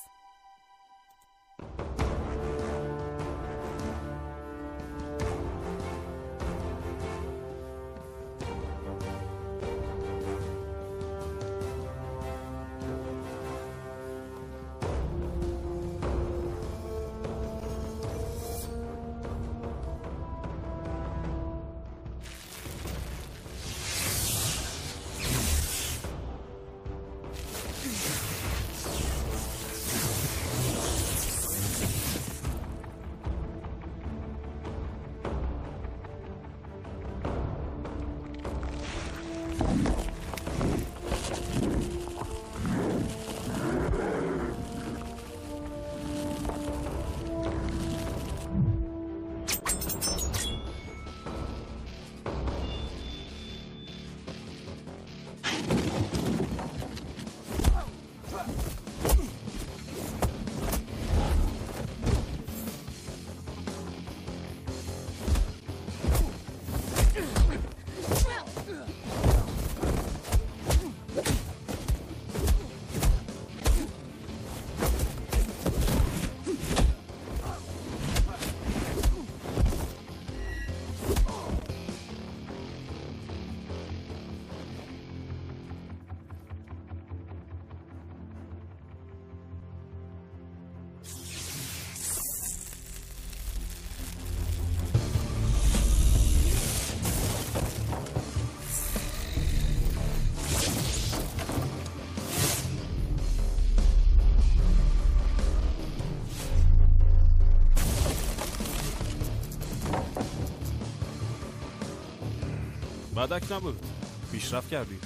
بدک نبود. پیشرفت کردید.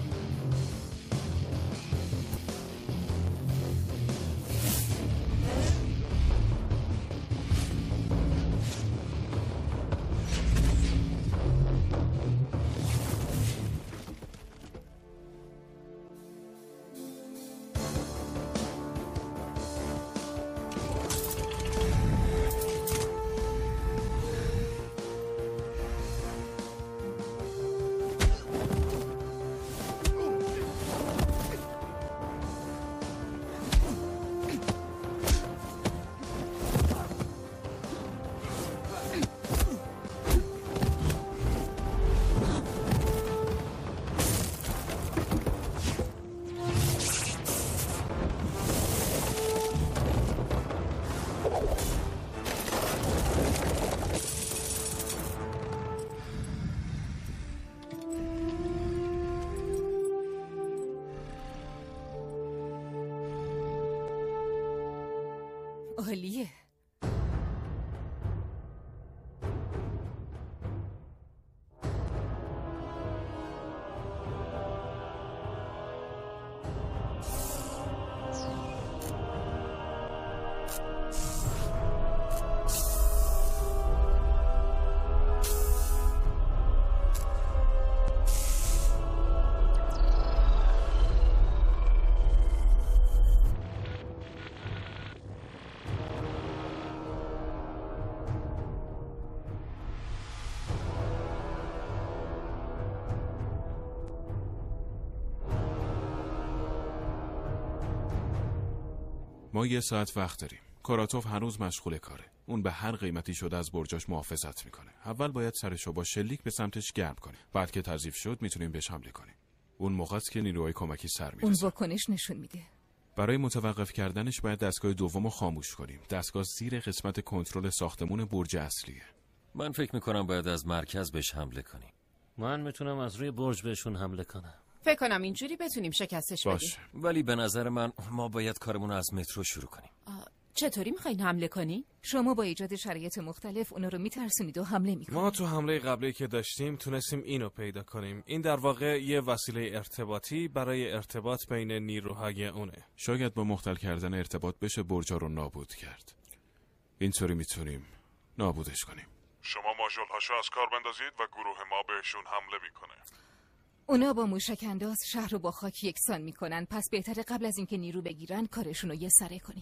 عالیه. ما یه ساعت وقت داریم. کوراتوف هنوز مشغول کاره. اون به هر قیمتی شده از برجاش محافظت میکنه. اول باید سرشو با شلیک به سمتش گرم کنیم. بعد که تضعیف شد میتونیم بهش حمله کنیم. اون موقع است که نیروهای کمکی سر میرسه. اون واکنش نشون میده. برای متوقف کردنش باید دستگاه دومو خاموش کنیم. دستگاه زیر قسمت کنترل ساختمون برج اصلیه. من فکر میکنم باید از مرکز بهش حمله کنیم. من میتونم از روی برج بهشون حمله کنم. فکر کنم اینجوری بتونیم شکستش بدیم. باشه. ولی به نظر من ما باید کارمون رو از مترو شروع کنیم. چطوری میخواین حمله کنی؟ شما با ایجاد شرایط مختلف اونا رو میترسونید و حمله میکنید. ما تو حمله قبلی که داشتیم تونستیم اینو پیدا کنیم. این در واقع یه وسیله ارتباطی برای ارتباط بین نیروهای اونه. شاید با مختل کردن ارتباط بشه برجا رو نابود کرد. اینطوری میتونیم نابودش کنیم. شما ماژول‌هاشو از کار بندازید و گروه ما بهشون حمله میکنه. اونا با موشک انداز شهر رو با خاک یکسان میکنن. پس بهتره قبل از اینکه نیرو بگیرن کارشون رو یه سره کنیم.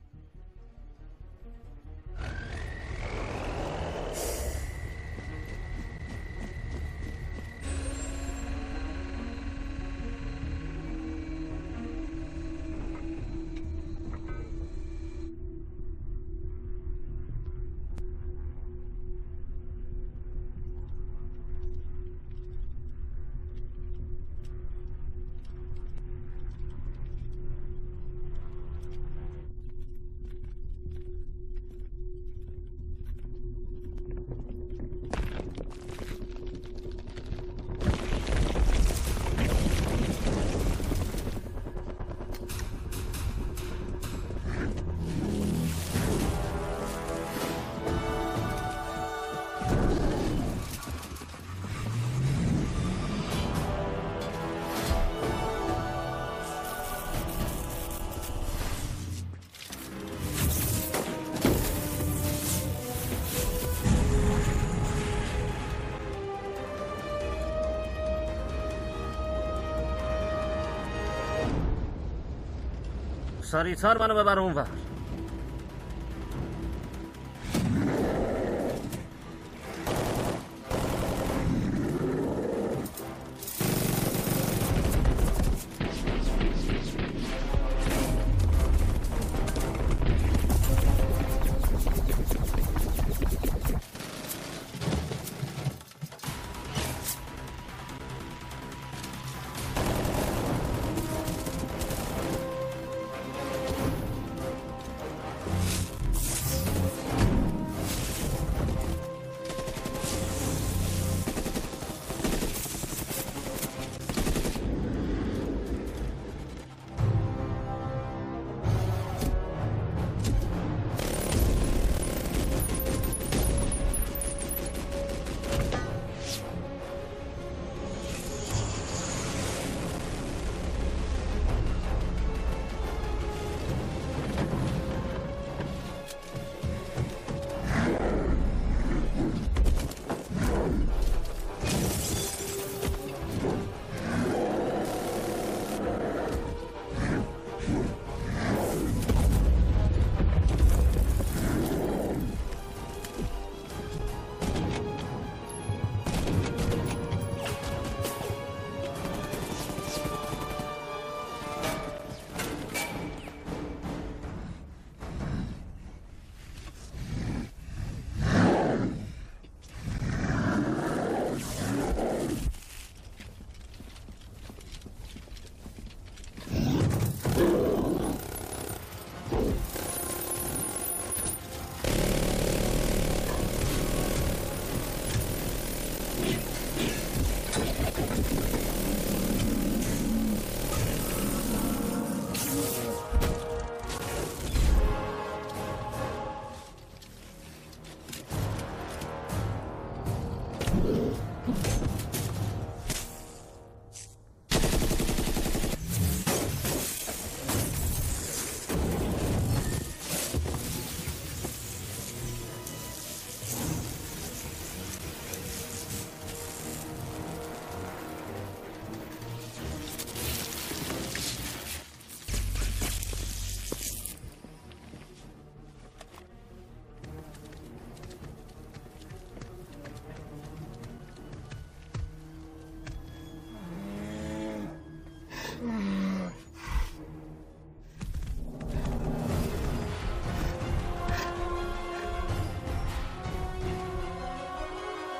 سریعتر منو ببر اونور.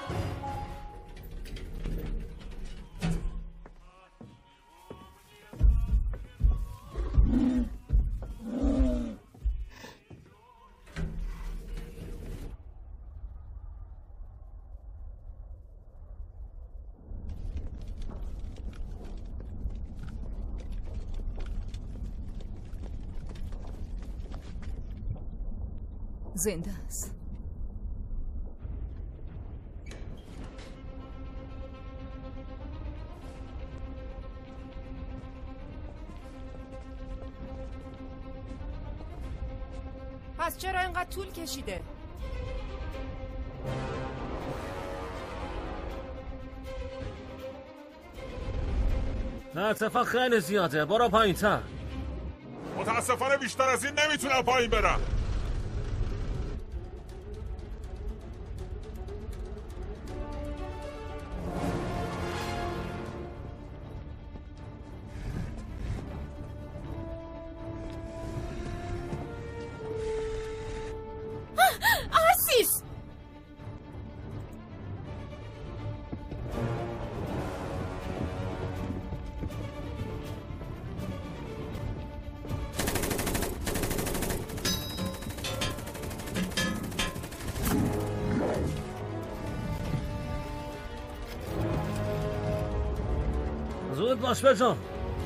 زنده است. پس چرا اینقدر طول کشیده؟ ارتفاع خیلی زیاده، برو پایین تر. متاسفانه بیشتر از این نمیتونم پایین برم. زود باش بجان.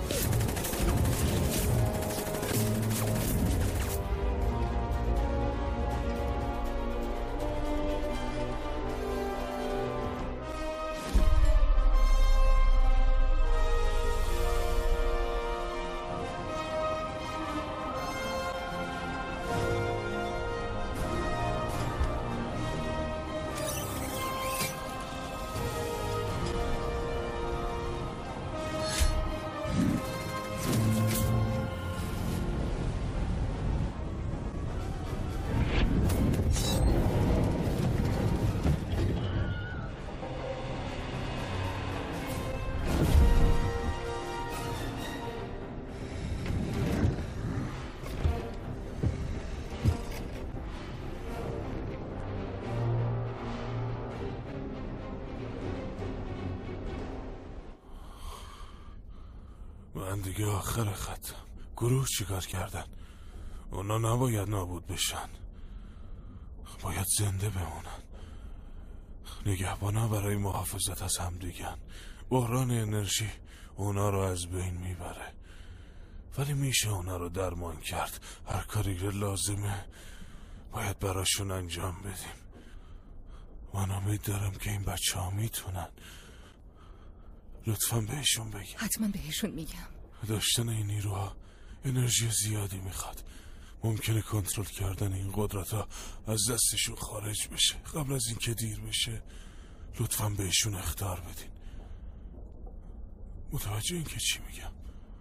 من دیگه آخر خطم. گروه چیکار کردن؟ اونا نباید نابود بشن، باید زنده بمونن. نگهبانا برای محافظت از هم دیگن. بحران انرژی اونا رو از بین میبره، ولی میشه اونا رو درمان کرد. هر کاری که لازمه باید براشون انجام بدیم. من امید دارم که این بچه ها میتونن. لطفاً بهشون بگیم. حتما بهشون میگم. داشتن این نیروها انرژی زیادی میخواد. ممکنه کنترل کردن این قدرت ها از دستشون خارج بشه قبل از اینکه دیر بشه. لطفاً بهشون اخطار بدین. متوجه این که چی میگم؟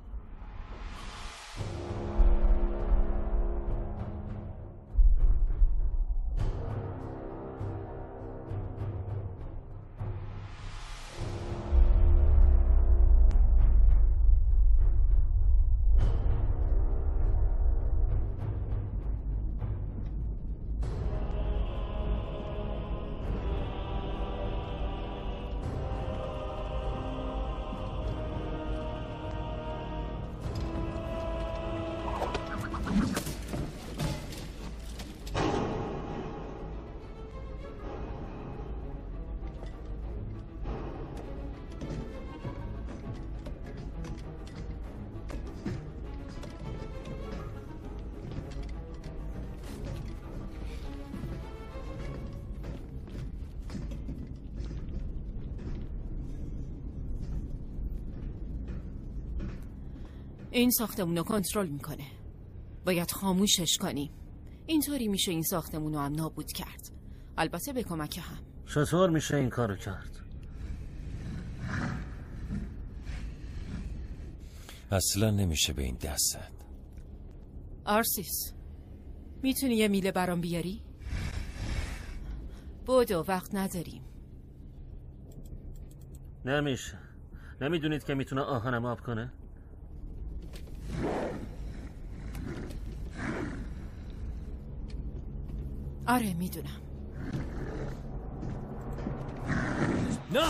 این ساختمون رو کنترل میکنه. باید خاموشش کنیم. اینطوری میشه این ساختمون رو هم نابود کرد. البته به کمک هم. چطور میشه این کارو کرد؟ اصلا نمیشه به این دست زد. آرسیس میتونی یه میله برام بیاری؟ بودو، وقت نداریم. نمیشه. نمیدونید که میتونه آهنم آب کنه؟ آره میدونم. نه.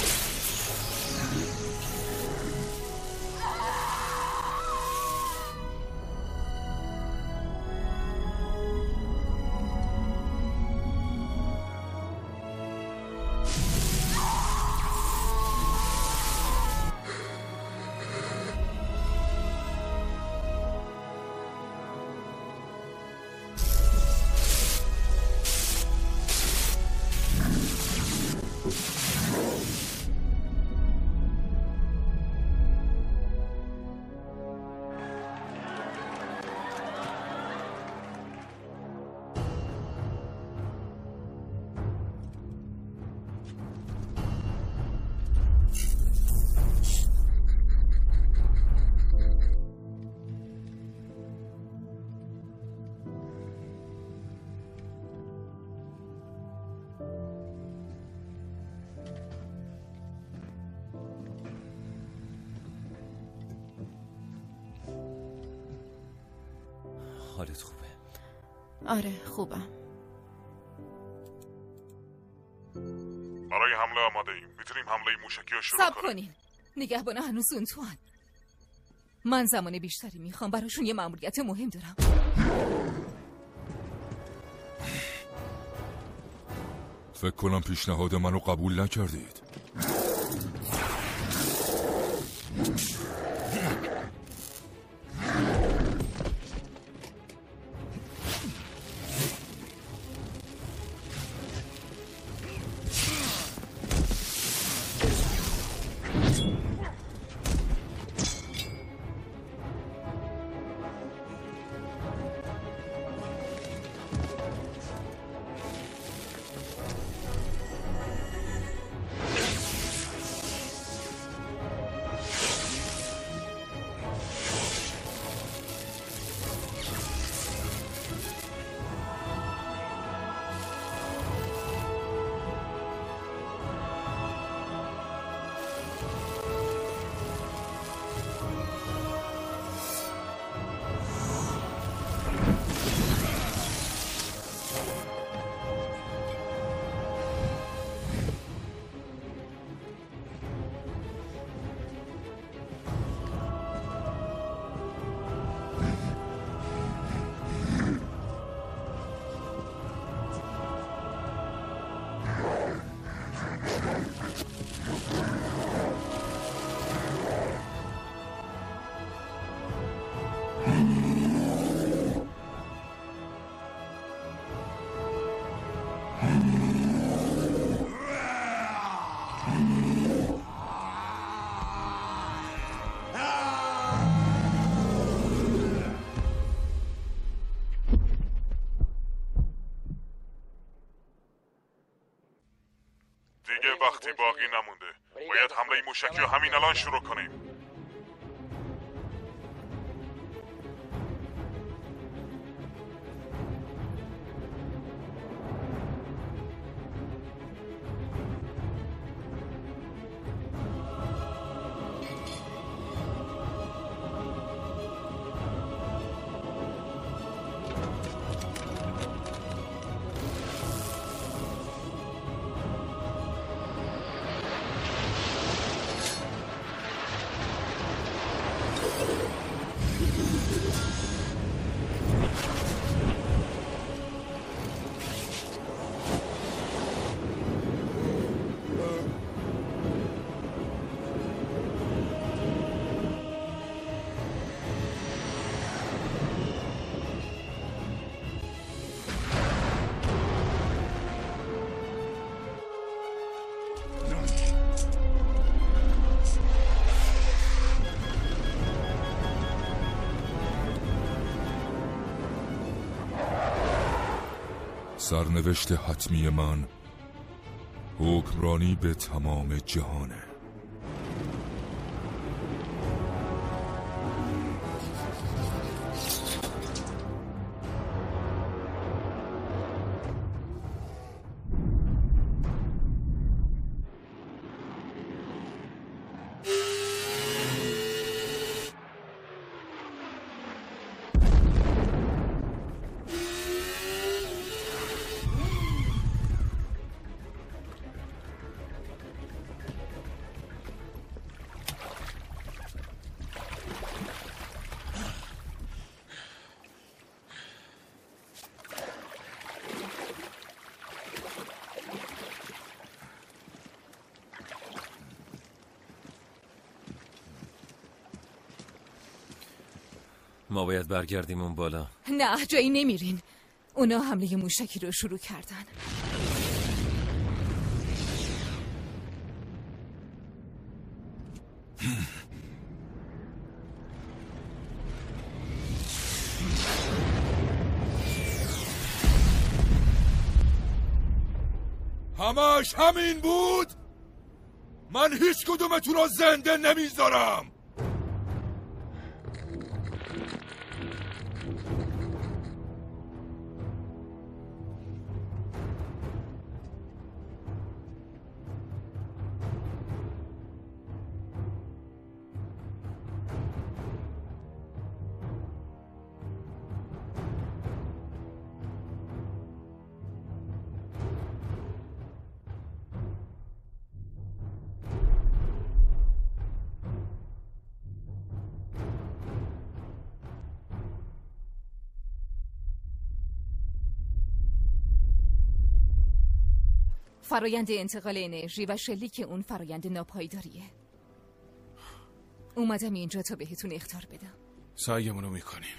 حالت خوبه؟ آره خوبم. برای حمله آماده ایم. میتونیم حمله موشکی رو شروع کنیم. کنیم. کنین. نگهبانا هنوز اون تو هن. من زمان بیشتری میخوام، براشون یه مأموریت مهم دارم. فکر کنم پیشنهاد منو قبول نکردید. دیگه وقتی باقی نمونده. باید حمله موشکی رو همین الان شروع کنیم. سرنوشت حتمی من حکمرانی به تمام جهانه. ما باید برگردیم اون بالا. نه جایی نمیرین. اونا حمله موشکی رو شروع کردن. همش همین بود؟ من هیچ کدومتون رو زنده نمیذارم. فرایند انتقال انرژی و شلیک اون فرایند ناپایداریه. اومدم اینجا تا بهتون اخطار بدم. سعیمونو میکنیم.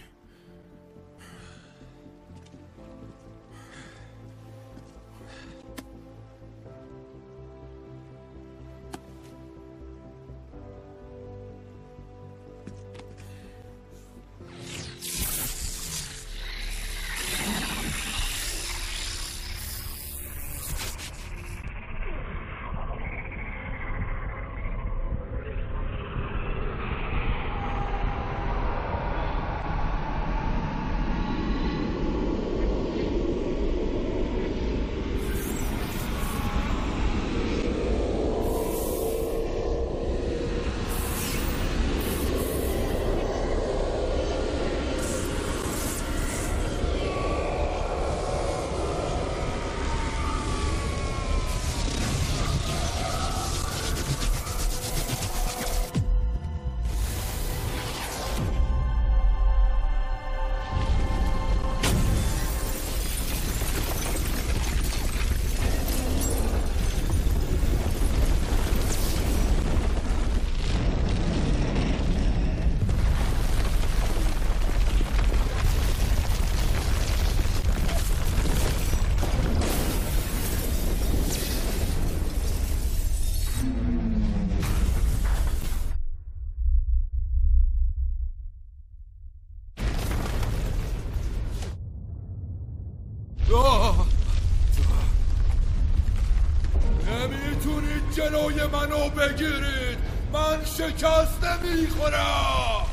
نمیتونید جلوی منو بگیرید. من شکست نمیخورم.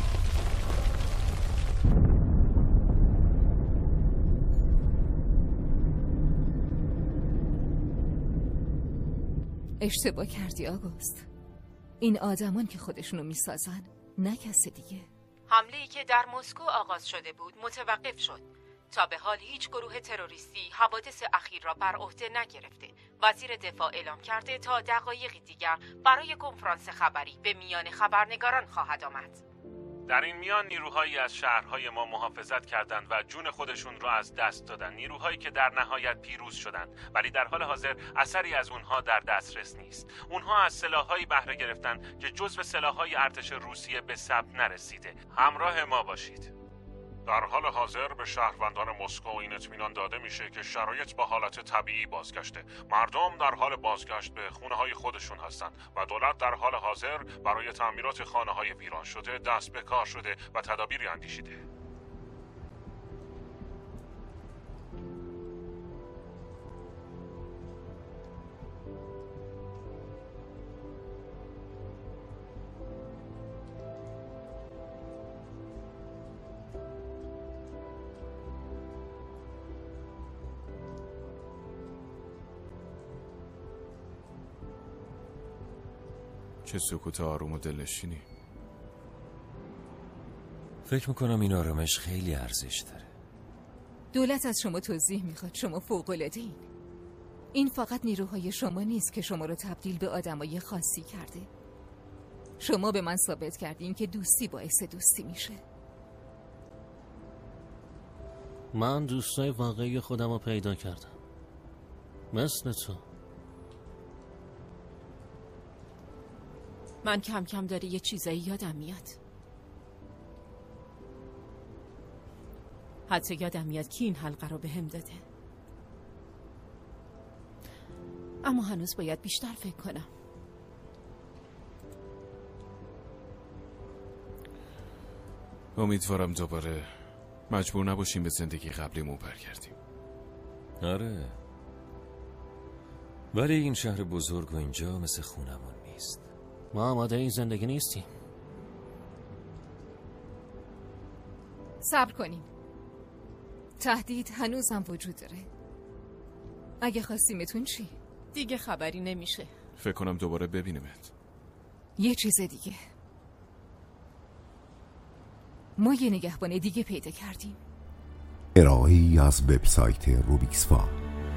اشتباه کردی آگوست. این آدمان که خودشونو میسازن، نه کسی دیگه. حمله‌ای که در مسکو آغاز شده بود متوقف شد. تا به حال هیچ گروه تروریستی حوادث اخیر را بر عهده نگرفته. وزیر دفاع اعلام کرده تا دقایقی دیگر برای کنفرانس خبری به میان خبرنگاران خواهد آمد. در این میان نیروهایی از شهرهای ما محافظت کردند و جون خودشون را از دست دادند. نیروهایی که در نهایت پیروز شدند، ولی در حال حاضر اثری از اونها در دسترس نیست. اونها از سلاح‌هایی بهره گرفتند که جزو سلاح‌های ارتش روسیه به ثبت نرسیده. همراه ما باشید. در حال حاضر به شهروندان مسکو این اطمینان داده میشه که شرایط به حالت طبیعی بازگشته. مردم در حال بازگشت به خونه های خودشون هستند و دولت در حال حاضر برای تعمیرات خانه های ویران شده دست به کار شده و تدابیری اندیشیده. چه سکوت آروم و دلنشینی. فکر میکنم این آرامش خیلی ارزش داره. دولت از شما توضیح میخواد. شما فوق‌العاده این. این فقط نیروهای شما نیست که شما رو تبدیل به آدمای خاصی کرده. شما به من ثابت کردین که دوستی باعث دوستی میشه. من دوستای واقعی خودم رو پیدا کردم، مثل تو. من کم کم داره یه چیزایی یادم میاد. حتی یادم میاد کی این حلقه رو به هم داده. اما هنوز باید بیشتر فکر کنم. امیدوارم دوباره مجبور نباشیم به زندگی قبلیمون برگردیم. آره، ولی این شهر بزرگ و اینجا مثل خونمون نیست. ما آماده این زندگی نیستیم. صبر کنیم. تهدید هنوز هم وجود داره. اگه خواستیمتون چی؟ دیگه خبری نمیشه. فکر کنم دوباره ببینیمت. یه چیز دیگه، ما یه نگهبان دیگه پیدا کردیم. ارائه‌ای از وبسایت روبیکس فا.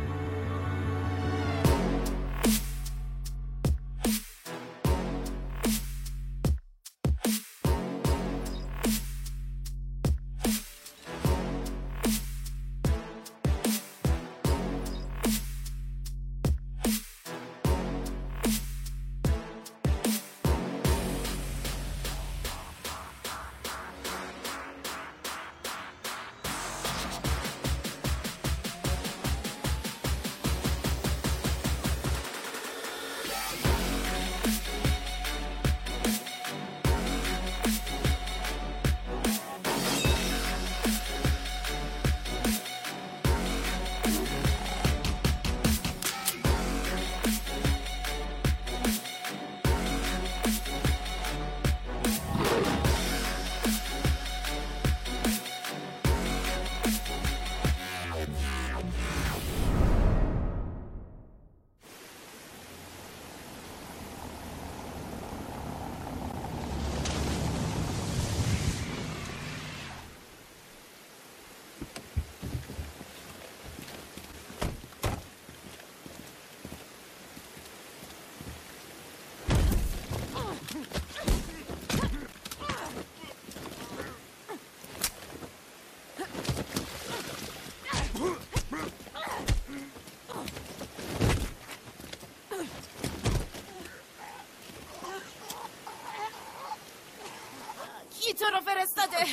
کی تو رو فرستاده؟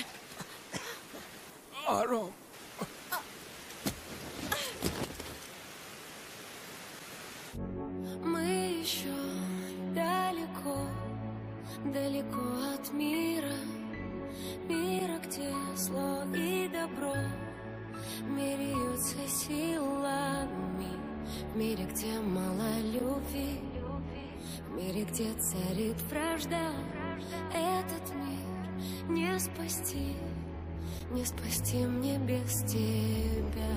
آرام. Мы еще далеко, далеко от мира, мира, где зло и добро меряются силами, в мире, где мало любви, в мире, где царит вражда. Этот мир не спасти, не спасти мне без тебя.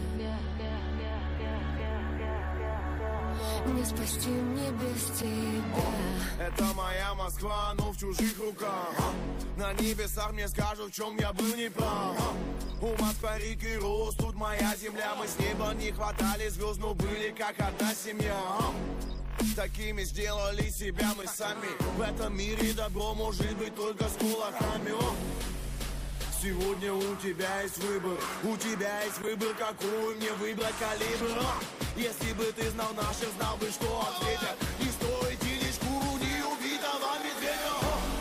Не спасти мне без тебя. Это моя Москва, но в чужих руках. На небесах мне скажут, в чем я был неправ. У нас парик и рост, тут моя земля. Мы с неба не хватали звезд, но были как одна семья. Такими сделали себя мы сами. В этом мире добро может быть только с кулаками. Сегодня у тебя есть выбор, у тебя есть выбор, какую мне выбрать калибр. Если бы ты знал наших, знал бы, что ответят. Не стоит или шкуру неубитого медведя.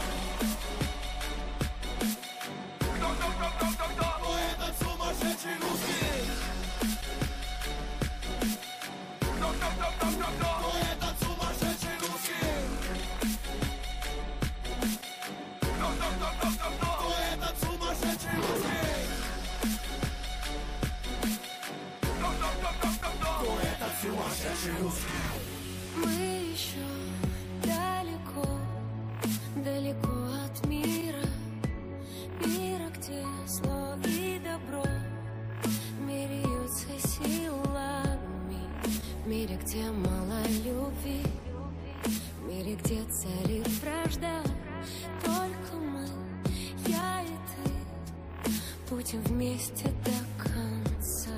Кто, кто, кто, кто, кто, кто? Кто этот сумасшедший русский? Кто, кто, кто, кто, кто, кто? Кто этот сумасшедший русский? Кто, кто, кто, кто, кто, кто? Кто этот сумасшедший русский? Мы еще далеко, далеко от мира, мира, где зло и добро меряются силами, в мире, где мало любви, в мире, где царит вражда. Только мы, я и ты, будем вместе до конца.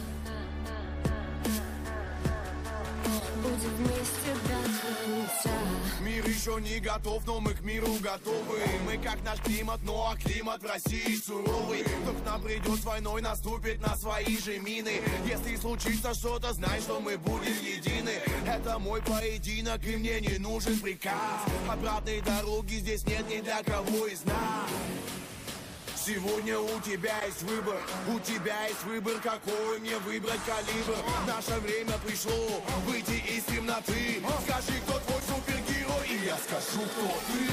Будем вместе до конца. Мир еще не готов, но мы к миру готовы. Мы как наш климат, но а климат в России суровый. Кто к нам придет с войной, наступит на свои же мины. Если случится что-то, знай, что мы будем едины. Это мой поединок, и мне не нужен приказ. Обратной дороги здесь нет ни для кого из нас. Сегодня у тебя есть выбор, у тебя есть выбор, какой мне выбрать калибр. Наше время пришло выйти из темноты. Скажи, кто твой супергерой, и я скажу, кто ты.